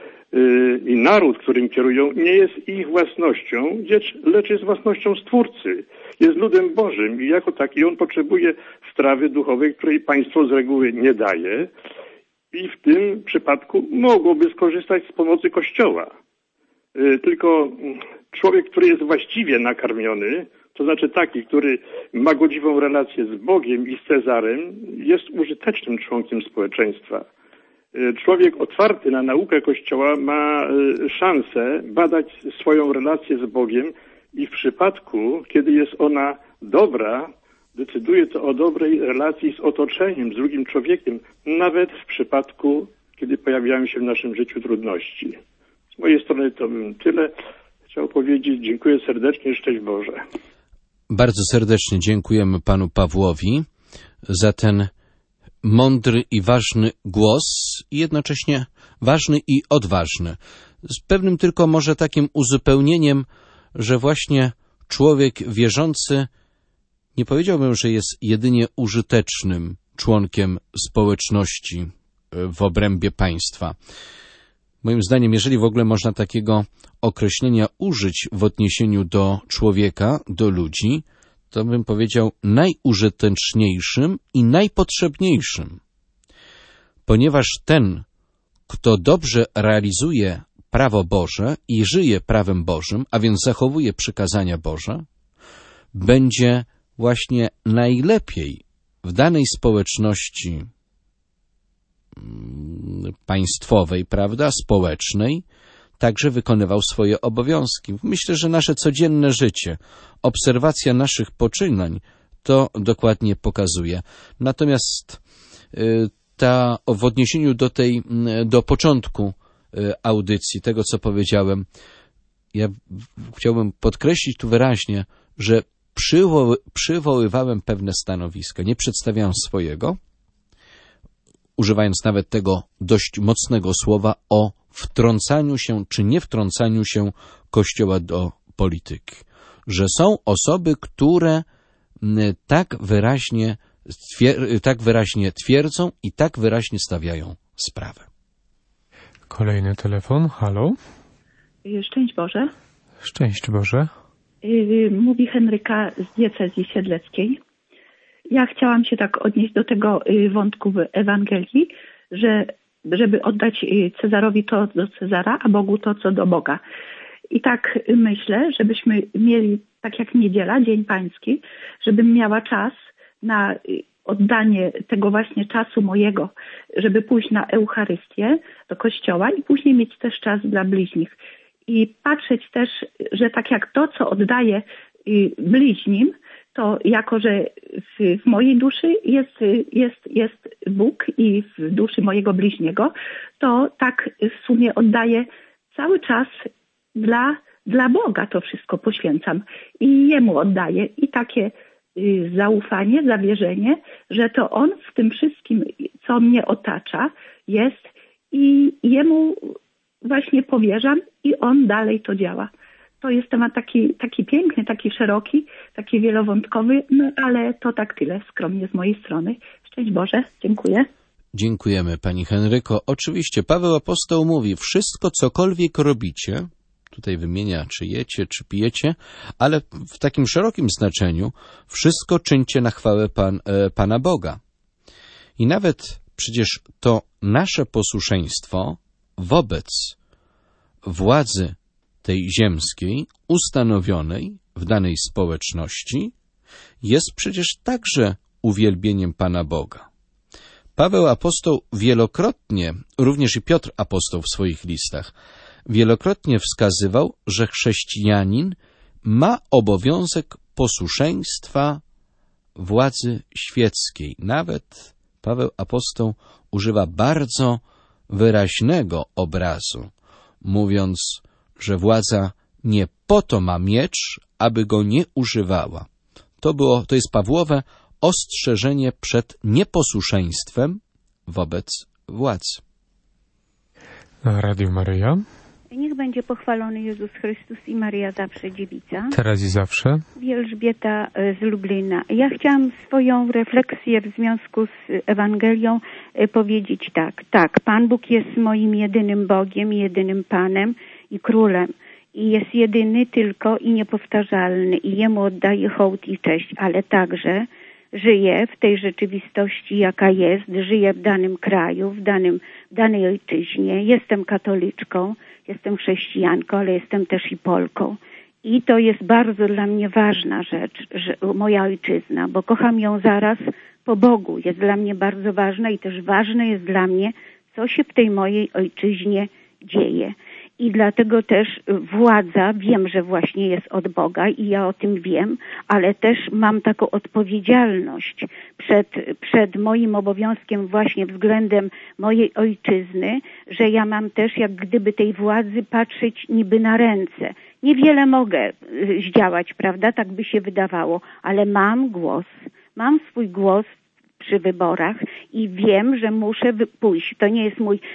I naród, którym kierują, nie jest ich własnością, lecz jest własnością Stwórcy. Jest ludem Bożym i jako taki on potrzebuje strawy duchowej, której państwo z reguły nie daje. I w tym przypadku mogłoby skorzystać z pomocy Kościoła. Tylko człowiek, który jest właściwie nakarmiony, to znaczy taki, który ma godziwą relację z Bogiem i z Cezarem, jest użytecznym członkiem społeczeństwa. Człowiek otwarty na naukę Kościoła ma szansę badać swoją relację z Bogiem i w przypadku, kiedy jest ona dobra, decyduje to o dobrej relacji z otoczeniem, z drugim człowiekiem, nawet w przypadku, kiedy pojawiają się w naszym życiu trudności. Z mojej strony to bym tyle chciał powiedzieć. Dziękuję serdecznie, szczęść Boże. Bardzo serdecznie dziękujemy panu Pawłowi za ten mądry i ważny głos, i jednocześnie ważny i odważny. Z pewnym tylko może takim uzupełnieniem, że właśnie człowiek wierzący, nie powiedziałbym, że jest jedynie użytecznym członkiem społeczności w obrębie państwa. Moim zdaniem, jeżeli w ogóle można takiego określenia użyć w odniesieniu do człowieka, do ludzi, to bym powiedział najużyteczniejszym i najpotrzebniejszym. Ponieważ ten, kto dobrze realizuje prawo Boże i żyje prawem Bożym, a więc zachowuje przykazania Boże, będzie właśnie najlepiej w danej społeczności państwowej, prawda, społecznej, także wykonywał swoje obowiązki. Myślę, że nasze codzienne życie, obserwacja naszych poczynań to dokładnie pokazuje. Natomiast w odniesieniu do początku audycji, tego co powiedziałem, ja chciałbym podkreślić tu wyraźnie, że przywoływałem pewne stanowiska, nie przedstawiałem swojego, używając nawet tego dość mocnego słowa o wtrącaniu się czy nie wtrącaniu się Kościoła do polityki. Że są osoby, które tak wyraźnie twierdzą i tak wyraźnie stawiają sprawę. Kolejny telefon. Halo? Szczęść Boże. Szczęść Boże. Mówi Henryka z diecezji siedleckiej. Ja chciałam się tak odnieść do tego wątku w Ewangelii, żeby oddać Cezarowi to do Cezara, a Bogu to, co do Boga. I tak myślę, żebyśmy mieli, tak jak niedziela, Dzień Pański, żebym miała czas na oddanie tego właśnie czasu mojego, żeby pójść na Eucharystię do Kościoła i później mieć też czas dla bliźnich. I patrzeć też, że tak jak to, co oddaję bliźnim, to jako, że w mojej duszy jest Bóg i w duszy mojego bliźniego, to tak w sumie oddaję cały czas dla Boga, to wszystko poświęcam i Jemu oddaję. I takie zaufanie, zawierzenie, że to On w tym wszystkim, co mnie otacza, jest i jemu właśnie powierzam i on dalej to działa. To jest temat taki piękny, taki szeroki, taki wielowątkowy, no ale to tak tyle skromnie z mojej strony. Szczęść Boże, dziękuję. Dziękujemy Pani Henryko. Oczywiście Paweł Apostoł mówi, wszystko cokolwiek robicie, tutaj wymienia czy jecie, czy pijecie, ale w takim szerokim znaczeniu wszystko czyńcie na chwałę Pana Boga. I nawet przecież to nasze posłuszeństwo wobec władzy tej ziemskiej, ustanowionej w danej społeczności, jest przecież także uwielbieniem Pana Boga. Paweł Apostoł wielokrotnie, również i Piotr Apostoł w swoich listach, wielokrotnie wskazywał, że chrześcijanin ma obowiązek posłuszeństwa władzy świeckiej. Nawet Paweł Apostoł używa bardzo wyraźnego obrazu, mówiąc, że władza nie po to ma miecz, aby go nie używała. To jest Pawłowe ostrzeżenie przed nieposłuszeństwem wobec władzy. Radio Maryja. Niech będzie pochwalony Jezus Chrystus i Maryja zawsze dziewica. Teraz i zawsze. I Elżbieta z Lublina. Ja chciałam swoją refleksję w związku z Ewangelią powiedzieć tak. Tak, Pan Bóg jest moim jedynym Bogiem, jedynym Panem i Królem. I jest jedyny tylko i niepowtarzalny. I Jemu oddaję hołd i cześć, ale także żyję w tej rzeczywistości, jaka jest. Żyję w danym kraju, w danej ojczyźnie. Jestem katoliczką, jestem chrześcijanką, ale jestem też i Polką. I to jest bardzo dla mnie ważna rzecz, że moja ojczyzna, bo kocham ją zaraz po Bogu. Jest dla mnie bardzo ważna i też ważne jest dla mnie, co się w tej mojej ojczyźnie dzieje. I dlatego też władza, wiem, że właśnie jest od Boga i ja o tym wiem, ale też mam taką odpowiedzialność przed moim obowiązkiem właśnie względem mojej ojczyzny, że ja mam też jak gdyby tej władzy patrzeć niby na ręce. Niewiele mogę zdziałać, prawda, tak by się wydawało, ale mam swój głos przy wyborach i wiem, że muszę pójść. To nie jest mój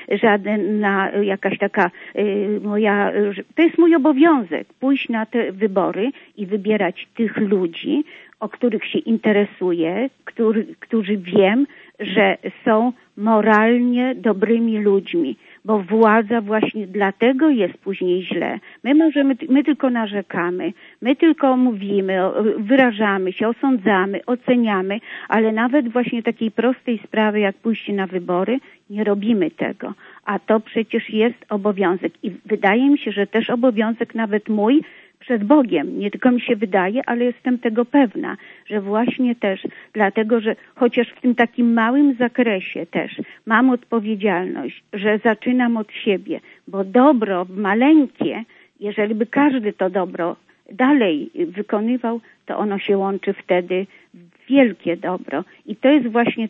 jakaś taka moja, to jest mój obowiązek pójść na te wybory i wybierać tych ludzi, o których się interesuję, którzy wiem, że są moralnie dobrymi ludźmi, bo władza właśnie dlatego jest później źle. My tylko narzekamy, my tylko mówimy, wyrażamy się, osądzamy, oceniamy, ale nawet właśnie takiej prostej sprawy jak pójście na wybory nie robimy tego. A to przecież jest obowiązek i wydaje mi się, że też obowiązek nawet mój przed Bogiem. Nie tylko mi się wydaje, ale jestem tego pewna, że właśnie też dlatego, że chociaż w tym takim małym zakresie też mam odpowiedzialność, że zaczynam od siebie, bo dobro maleńkie, jeżeli by każdy to dobro dalej wykonywał, to ono się łączy wtedy w wielkie dobro. I to jest właśnie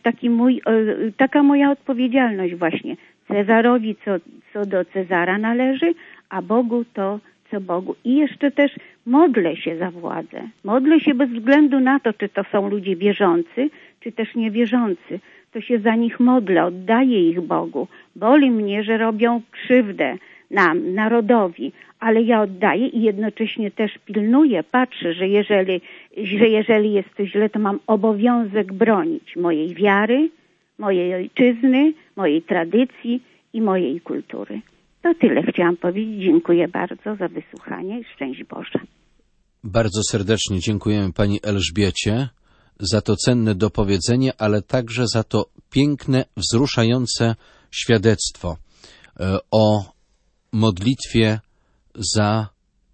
taka moja odpowiedzialność właśnie. Cezarowi co do Cezara należy, a Bogu to co Bogu. I jeszcze też modlę się za władzę. Modlę się bez względu na to, czy to są ludzie wierzący, czy też niewierzący. To się za nich modlę, oddaję ich Bogu. Boli mnie, że robią krzywdę nam, narodowi, ale ja oddaję i jednocześnie też pilnuję, patrzę, że jeżeli jest to źle, to mam obowiązek bronić mojej wiary, mojej ojczyzny, mojej tradycji i mojej kultury. To tyle chciałam powiedzieć. Dziękuję bardzo za wysłuchanie i szczęść Boże. Bardzo serdecznie dziękujemy Pani Elżbiecie za to cenne dopowiedzenie, ale także za to piękne, wzruszające świadectwo o modlitwie za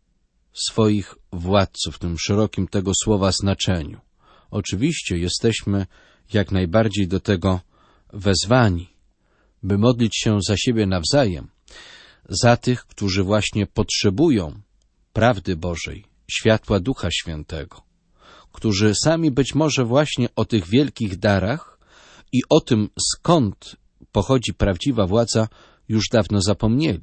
swoich władców, w tym szerokim tego słowa znaczeniu. Oczywiście jesteśmy jak najbardziej do tego wezwani, by modlić się za siebie nawzajem, za tych, którzy właśnie potrzebują prawdy Bożej, światła Ducha Świętego, którzy sami być może właśnie o tych wielkich darach i o tym, skąd pochodzi prawdziwa władza, już dawno zapomnieli.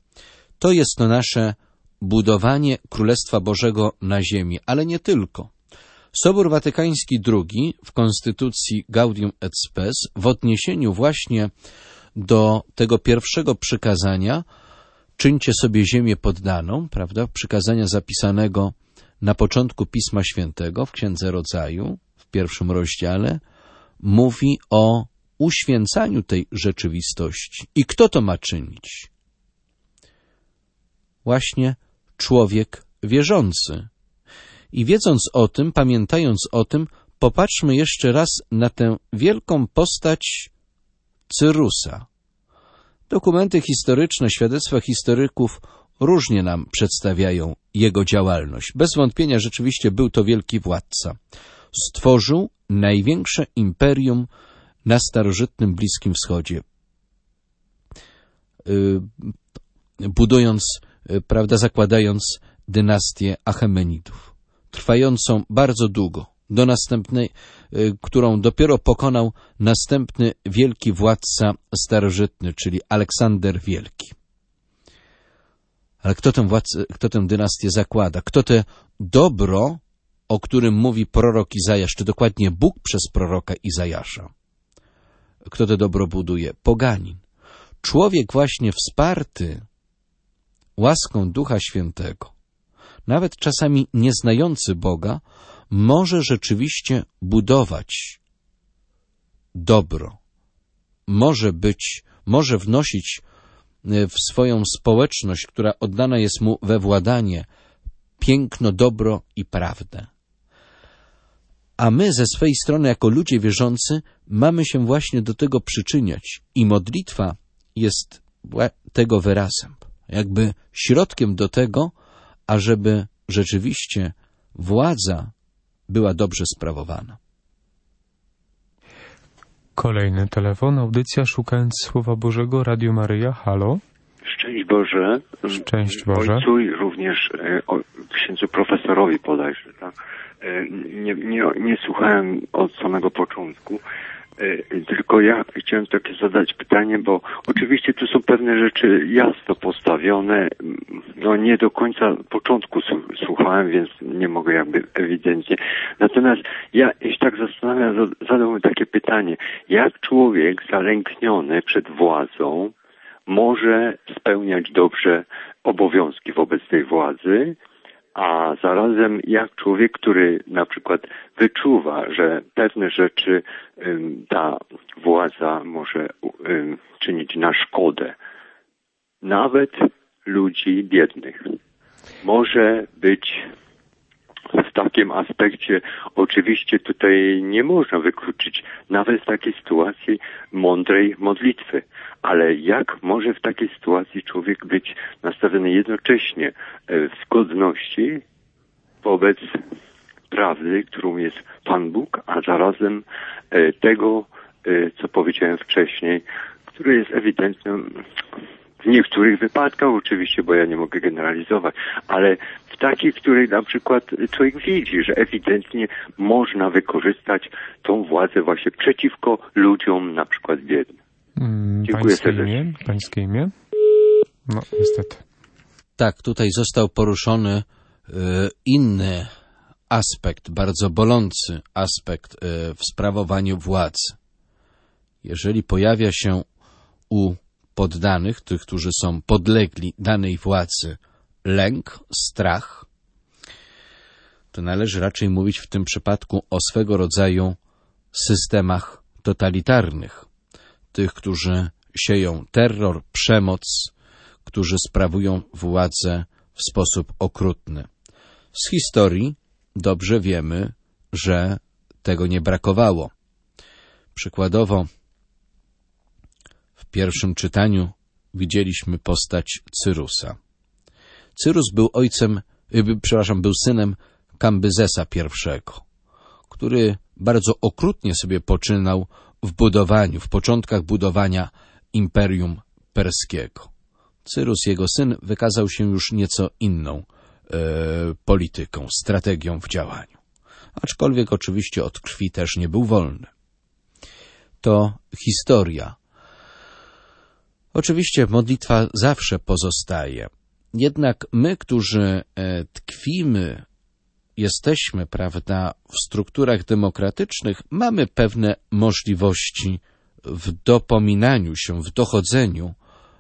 To jest to nasze budowanie Królestwa Bożego na ziemi, ale nie tylko. Sobór Watykański II w konstytucji Gaudium et Spes w odniesieniu właśnie do tego pierwszego przykazania, czyńcie sobie ziemię poddaną, prawda, przykazania zapisanego na początku Pisma Świętego w Księdze Rodzaju, w 1 rozdziale, mówi o uświęcaniu tej rzeczywistości. I kto to ma czynić? Właśnie człowiek wierzący. I wiedząc o tym, pamiętając o tym, popatrzmy jeszcze raz na tę wielką postać Cyrusa. Dokumenty historyczne, świadectwa historyków różnie nam przedstawiają jego działalność. Bez wątpienia rzeczywiście był to wielki władca. Stworzył największe imperium na starożytnym Bliskim Wschodzie. Budując, prawda, zakładając dynastię Achemenidów, trwającą bardzo długo, do następnej, którą dopiero pokonał następny wielki władca starożytny, czyli Aleksander Wielki. Ale kto tę dynastię zakłada? Kto te dobro, o którym mówi prorok Izajasz, czy dokładnie Bóg przez proroka Izajasza? Kto to dobro buduje? Poganin. Człowiek właśnie wsparty łaską Ducha Świętego, nawet czasami nieznający Boga, może rzeczywiście budować dobro. Może wnosić w swoją społeczność, która oddana jest mu we władanie, piękno, dobro i prawdę. A my ze swej strony, jako ludzie wierzący, mamy się właśnie do tego przyczyniać. I modlitwa jest tego wyrazem, jakby środkiem do tego, ażeby rzeczywiście władza była dobrze sprawowana. Kolejny telefon, audycja Szukając Słowa Bożego, Radio Maryja, halo. Szczęść Boże. Szczęść Boże. Ojcu i również księdzu profesorowi podajże, tak? Nie słuchałem od samego początku, tylko ja chciałem takie zadać pytanie, bo oczywiście tu są pewne rzeczy jasno postawione. No nie do końca początku słuchałem, więc nie mogę jakby ewidentnie. Natomiast ja się tak zastanawiam, zadałbym takie pytanie. Jak człowiek zalękniony przed władzą może spełniać dobrze obowiązki wobec tej władzy, a zarazem jak człowiek, który na przykład wyczuwa, że pewne rzeczy ta władza może czynić na szkodę nawet ludzi biednych. Może być w takim aspekcie, oczywiście tutaj nie można wykluczyć nawet w takiej sytuacji mądrej modlitwy, ale jak może w takiej sytuacji człowiek być nastawiony jednocześnie w zgodności wobec prawdy, którą jest Pan Bóg, a zarazem tego, co powiedziałem wcześniej, które jest ewidentne w niektórych wypadkach oczywiście, bo ja nie mogę generalizować, ale w takich, w których na przykład człowiek widzi, że ewidentnie można wykorzystać tą władzę właśnie przeciwko ludziom na przykład biednym. Dziękuję serdecznie. Pańskie imię? No, niestety. Tak, tutaj został poruszony inny aspekt, bardzo bolący aspekt w sprawowaniu władzy. Jeżeli pojawia się u poddanych, tych, którzy są podlegli danej władzy, lęk, strach, to należy raczej mówić w tym przypadku o swego rodzaju systemach totalitarnych. Tych, którzy sieją terror, przemoc, którzy sprawują władzę w sposób okrutny. Z historii dobrze wiemy, że tego nie brakowało. Przykładowo, w pierwszym czytaniu widzieliśmy postać Cyrusa. Cyrus był był synem Kambyzesa I, który bardzo okrutnie sobie poczynał w początkach budowania Imperium Perskiego. Cyrus, jego syn, wykazał się już nieco inną polityką, strategią w działaniu. Aczkolwiek oczywiście od krwi też nie był wolny. To historia. Oczywiście modlitwa zawsze pozostaje. Jednak my, którzy tkwimy, jesteśmy, prawda, w strukturach demokratycznych, mamy pewne możliwości w dopominaniu się, w dochodzeniu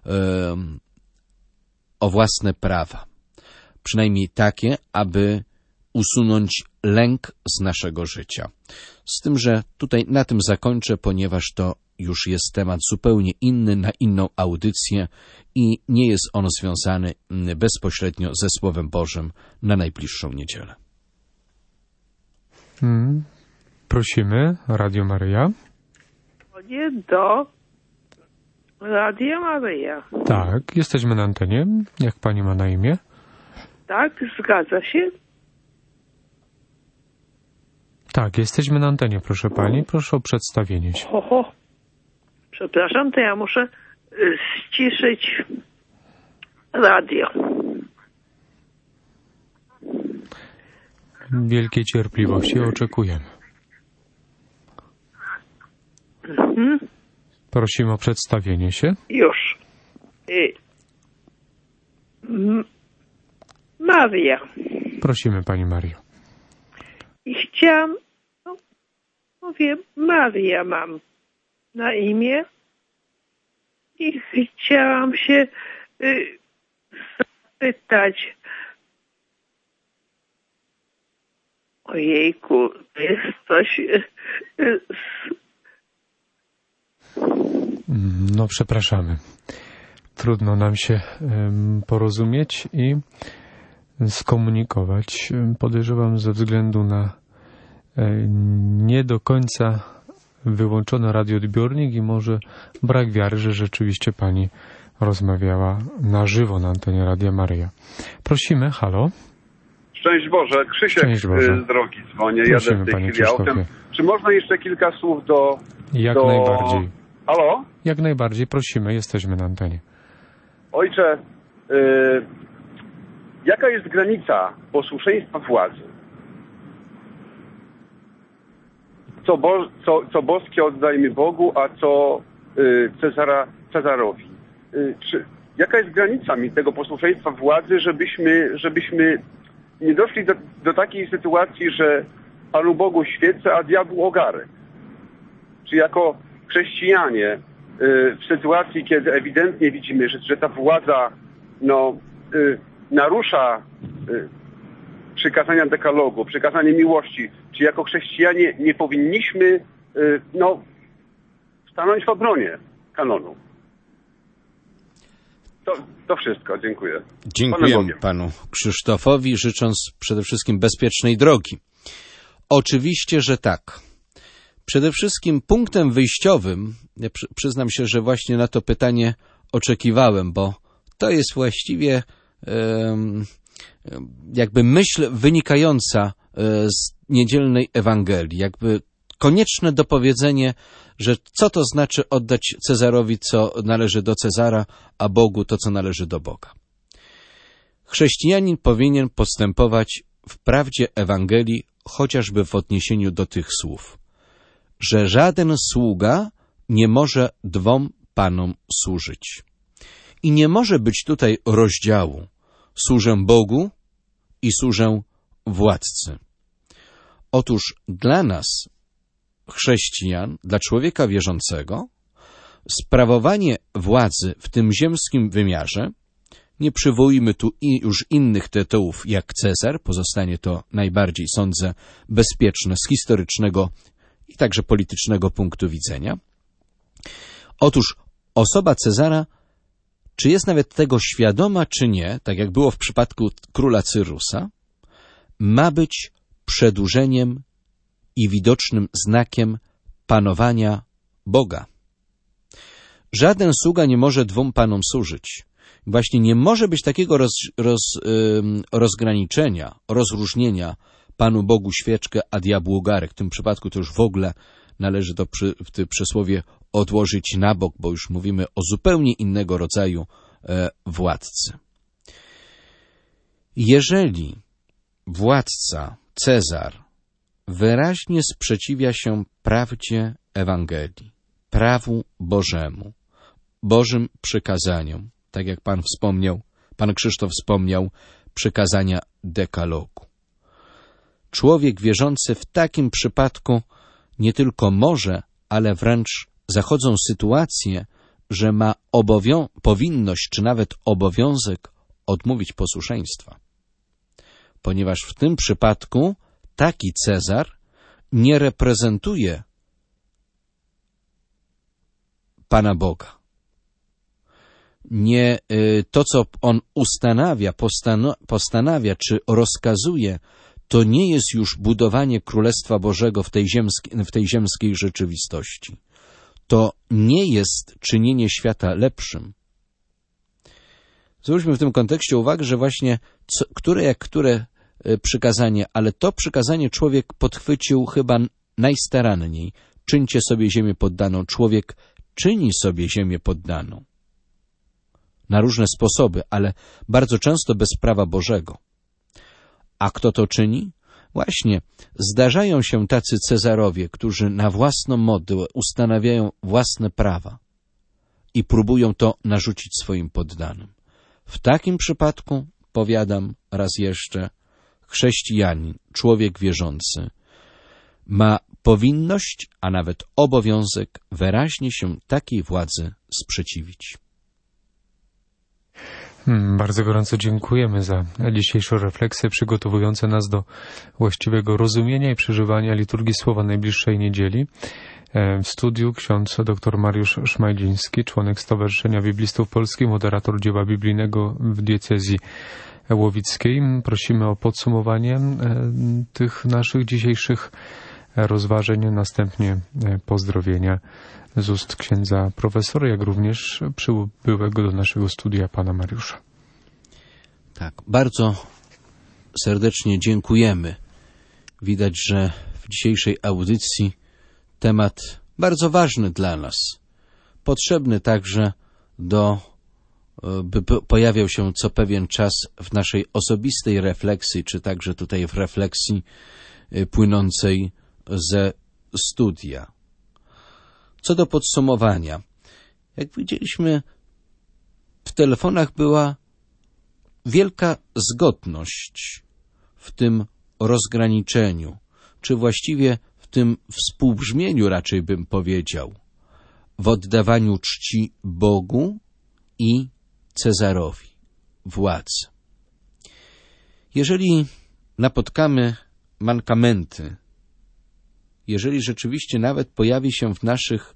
o własne prawa. Przynajmniej takie, aby usunąć lęk z naszego życia. Z tym, że tutaj na tym zakończę, ponieważ to już jest temat zupełnie inny, na inną audycję i nie jest on związany bezpośrednio ze Słowem Bożym na najbliższą niedzielę. Prosimy, Radio Maryja. Do Radia Maryja. Tak, jesteśmy na antenie. Jak pani ma na imię? Tak, zgadza się. Tak, jesteśmy na antenie, proszę pani. Proszę o przedstawienie się. Przepraszam, to ja muszę ściszyć radio. Wielkiej cierpliwości oczekujemy. Prosimy o przedstawienie się. Już. Maria. Prosimy, pani Mario. I chciałam, mówię, Maria mam na imię i chciałam się zapytać, ojejku, jest coś No, przepraszamy. Trudno nam się porozumieć i skomunikować. Podejrzewam ze względu na nie do końca wyłączony radioodbiornik i może brak wiary, że rzeczywiście pani rozmawiała na żywo na antenie Radia Maryja. Prosimy, halo. Szczęść Boże, Krzysiek z drogi dzwonię, prosimy, jadę w tej chwili Krzysztofie. autem. Czy można jeszcze kilka słów do... Najbardziej. Halo? Jak najbardziej, prosimy, jesteśmy na antenie. Ojcze, jaka jest granica posłuszeństwa władzy? Co boskie oddajmy Bogu, a co Cezarowi? Jaka jest granica tego posłuszeństwa władzy, żebyśmy nie doszli do takiej sytuacji, że Panu Bogu świecę, a diabłu ogarek? Czy jako chrześcijanie w sytuacji, kiedy ewidentnie widzimy, że ta władza narusza przykazania dekalogu, przykazanie miłości, czy jako chrześcijanie nie powinniśmy stanąć w obronie kanonu? To wszystko. Dziękuję. Dziękuję panu Krzysztofowi, życząc przede wszystkim bezpiecznej drogi. Oczywiście, że tak. Przede wszystkim punktem wyjściowym, ja przyznam się, że właśnie na to pytanie oczekiwałem, bo to jest właściwie jakby myśl wynikająca z niedzielnej Ewangelii, jakby konieczne dopowiedzenie, że co to znaczy oddać Cezarowi, co należy do Cezara, a Bogu to, co należy do Boga. Chrześcijanin powinien postępować w prawdzie Ewangelii, chociażby w odniesieniu do tych słów, że żaden sługa nie może dwom panom służyć. I nie może być tutaj rozdziału. Służę Bogu i służę władcy. Otóż dla nas, chrześcijan, dla człowieka wierzącego, sprawowanie władzy w tym ziemskim wymiarze, nie przywołujmy tu już innych tytułów jak Cezar, pozostanie to najbardziej, sądzę, bezpieczne z historycznego i także politycznego punktu widzenia. Otóż osoba Cezara, czy jest nawet tego świadoma, czy nie, tak jak było w przypadku króla Cyrusa, ma być przedłużeniem i widocznym znakiem panowania Boga. Żaden sługa nie może dwóm panom służyć. Właśnie nie może być takiego rozgraniczenia, rozróżnienia Panu Bogu świeczkę, a diabłu ogarek. W tym przypadku to już w ogóle należy to przysłowie odłożyć na bok, bo już mówimy o zupełnie innego rodzaju władcy. Jeżeli władca, Cezar, wyraźnie sprzeciwia się prawdzie Ewangelii, prawu Bożemu, Bożym przykazaniom, tak jak Pan Krzysztof wspomniał, przykazania dekalogu. Człowiek wierzący w takim przypadku nie tylko może, ale wręcz zachodzą sytuacje, że ma powinność czy nawet obowiązek odmówić posłuszeństwa. Ponieważ w tym przypadku taki Cezar nie reprezentuje Pana Boga. Nie to, co on postanawia czy rozkazuje, to nie jest już budowanie Królestwa Bożego w tej ziemskiej rzeczywistości. To nie jest czynienie świata lepszym. Zwróćmy w tym kontekście uwagę, że właśnie które przykazanie, ale to przykazanie człowiek podchwycił chyba najstaranniej. Czyńcie sobie ziemię poddaną. Człowiek czyni sobie ziemię poddaną. Na różne sposoby, ale bardzo często bez prawa Bożego. A kto to czyni? Właśnie, zdarzają się tacy Cezarowie, którzy na własną modłę ustanawiają własne prawa i próbują to narzucić swoim poddanym. W takim przypadku, powiadam raz jeszcze, chrześcijanin, człowiek wierzący, ma powinność, a nawet obowiązek wyraźnie się takiej władzy sprzeciwić. Bardzo gorąco dziękujemy za dzisiejszą refleksję przygotowującą nas do właściwego rozumienia i przeżywania liturgii Słowa najbliższej niedzieli. W studiu ksiądz dr Mariusz Szmajdziński, członek Stowarzyszenia Biblistów Polskich, moderator dzieła biblijnego w diecezji łowickiej. Prosimy o podsumowanie tych naszych dzisiejszych rozważeń, następnie pozdrowienia z ust księdza profesora, jak również przybyłego do naszego studia pana Mariusza. Tak, bardzo serdecznie dziękujemy. Widać, że w dzisiejszej audycji temat bardzo ważny dla nas, potrzebny także by pojawiał się co pewien czas w naszej osobistej refleksji, czy także tutaj w refleksji płynącej ze studia. Co do podsumowania, jak widzieliśmy, w telefonach była wielka zgodność w tym rozgraniczeniu, czy właściwie w tym współbrzmieniu, raczej bym powiedział, w oddawaniu czci Bogu i Cezarowi, władzy. Jeżeli napotkamy mankamenty, jeżeli rzeczywiście nawet pojawi się w naszych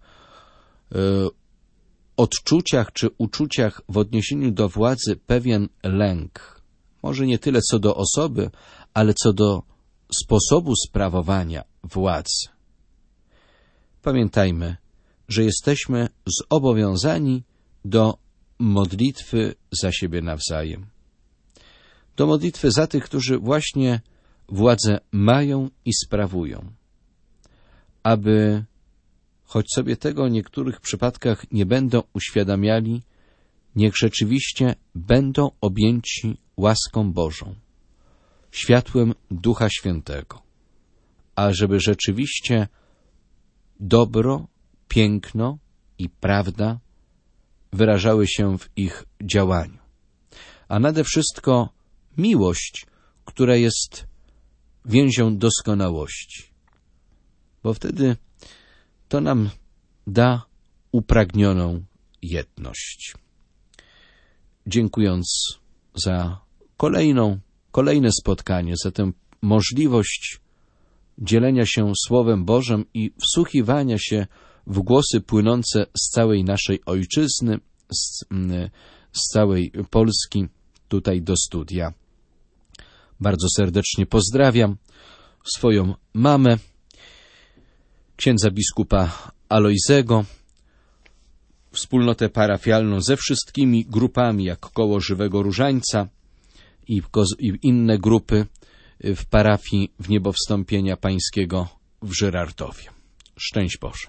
odczuciach czy uczuciach w odniesieniu do władzy pewien lęk, może nie tyle co do osoby, ale co do sposobu sprawowania władzy, pamiętajmy, że jesteśmy zobowiązani do modlitwy za siebie nawzajem. Do modlitwy za tych, którzy właśnie władzę mają i sprawują. Aby, choć sobie tego w niektórych przypadkach nie będą uświadamiali, niech rzeczywiście będą objęci łaską Bożą, światłem Ducha Świętego, a żeby rzeczywiście dobro, piękno i prawda wyrażały się w ich działaniu. A nade wszystko miłość, która jest więzią doskonałości. Bo wtedy to nam da upragnioną jedność. Dziękując za kolejne spotkanie, za tę możliwość dzielenia się Słowem Bożym i wsłuchiwania się w głosy płynące z całej naszej ojczyzny, z całej Polski, tutaj do studia. Bardzo serdecznie pozdrawiam swoją mamę, księdza biskupa Alojzego, wspólnotę parafialną ze wszystkimi grupami, jak Koło Żywego Różańca i inne grupy w parafii w Niebowstąpienia Pańskiego w Żyrardowie. Szczęść Boże.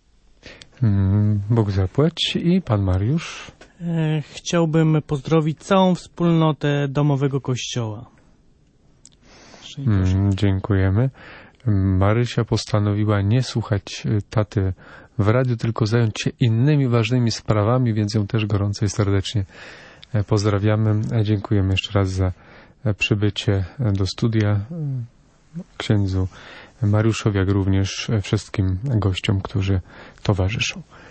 Bóg zapłać. I pan Mariusz? Chciałbym pozdrowić całą wspólnotę domowego kościoła. Dziękujemy. Marysia postanowiła nie słuchać taty w radiu, tylko zająć się innymi ważnymi sprawami, więc ją też gorąco i serdecznie pozdrawiamy. Dziękujemy jeszcze raz za przybycie do studia księdzu Mariuszowi, jak również wszystkim gościom, którzy towarzyszą.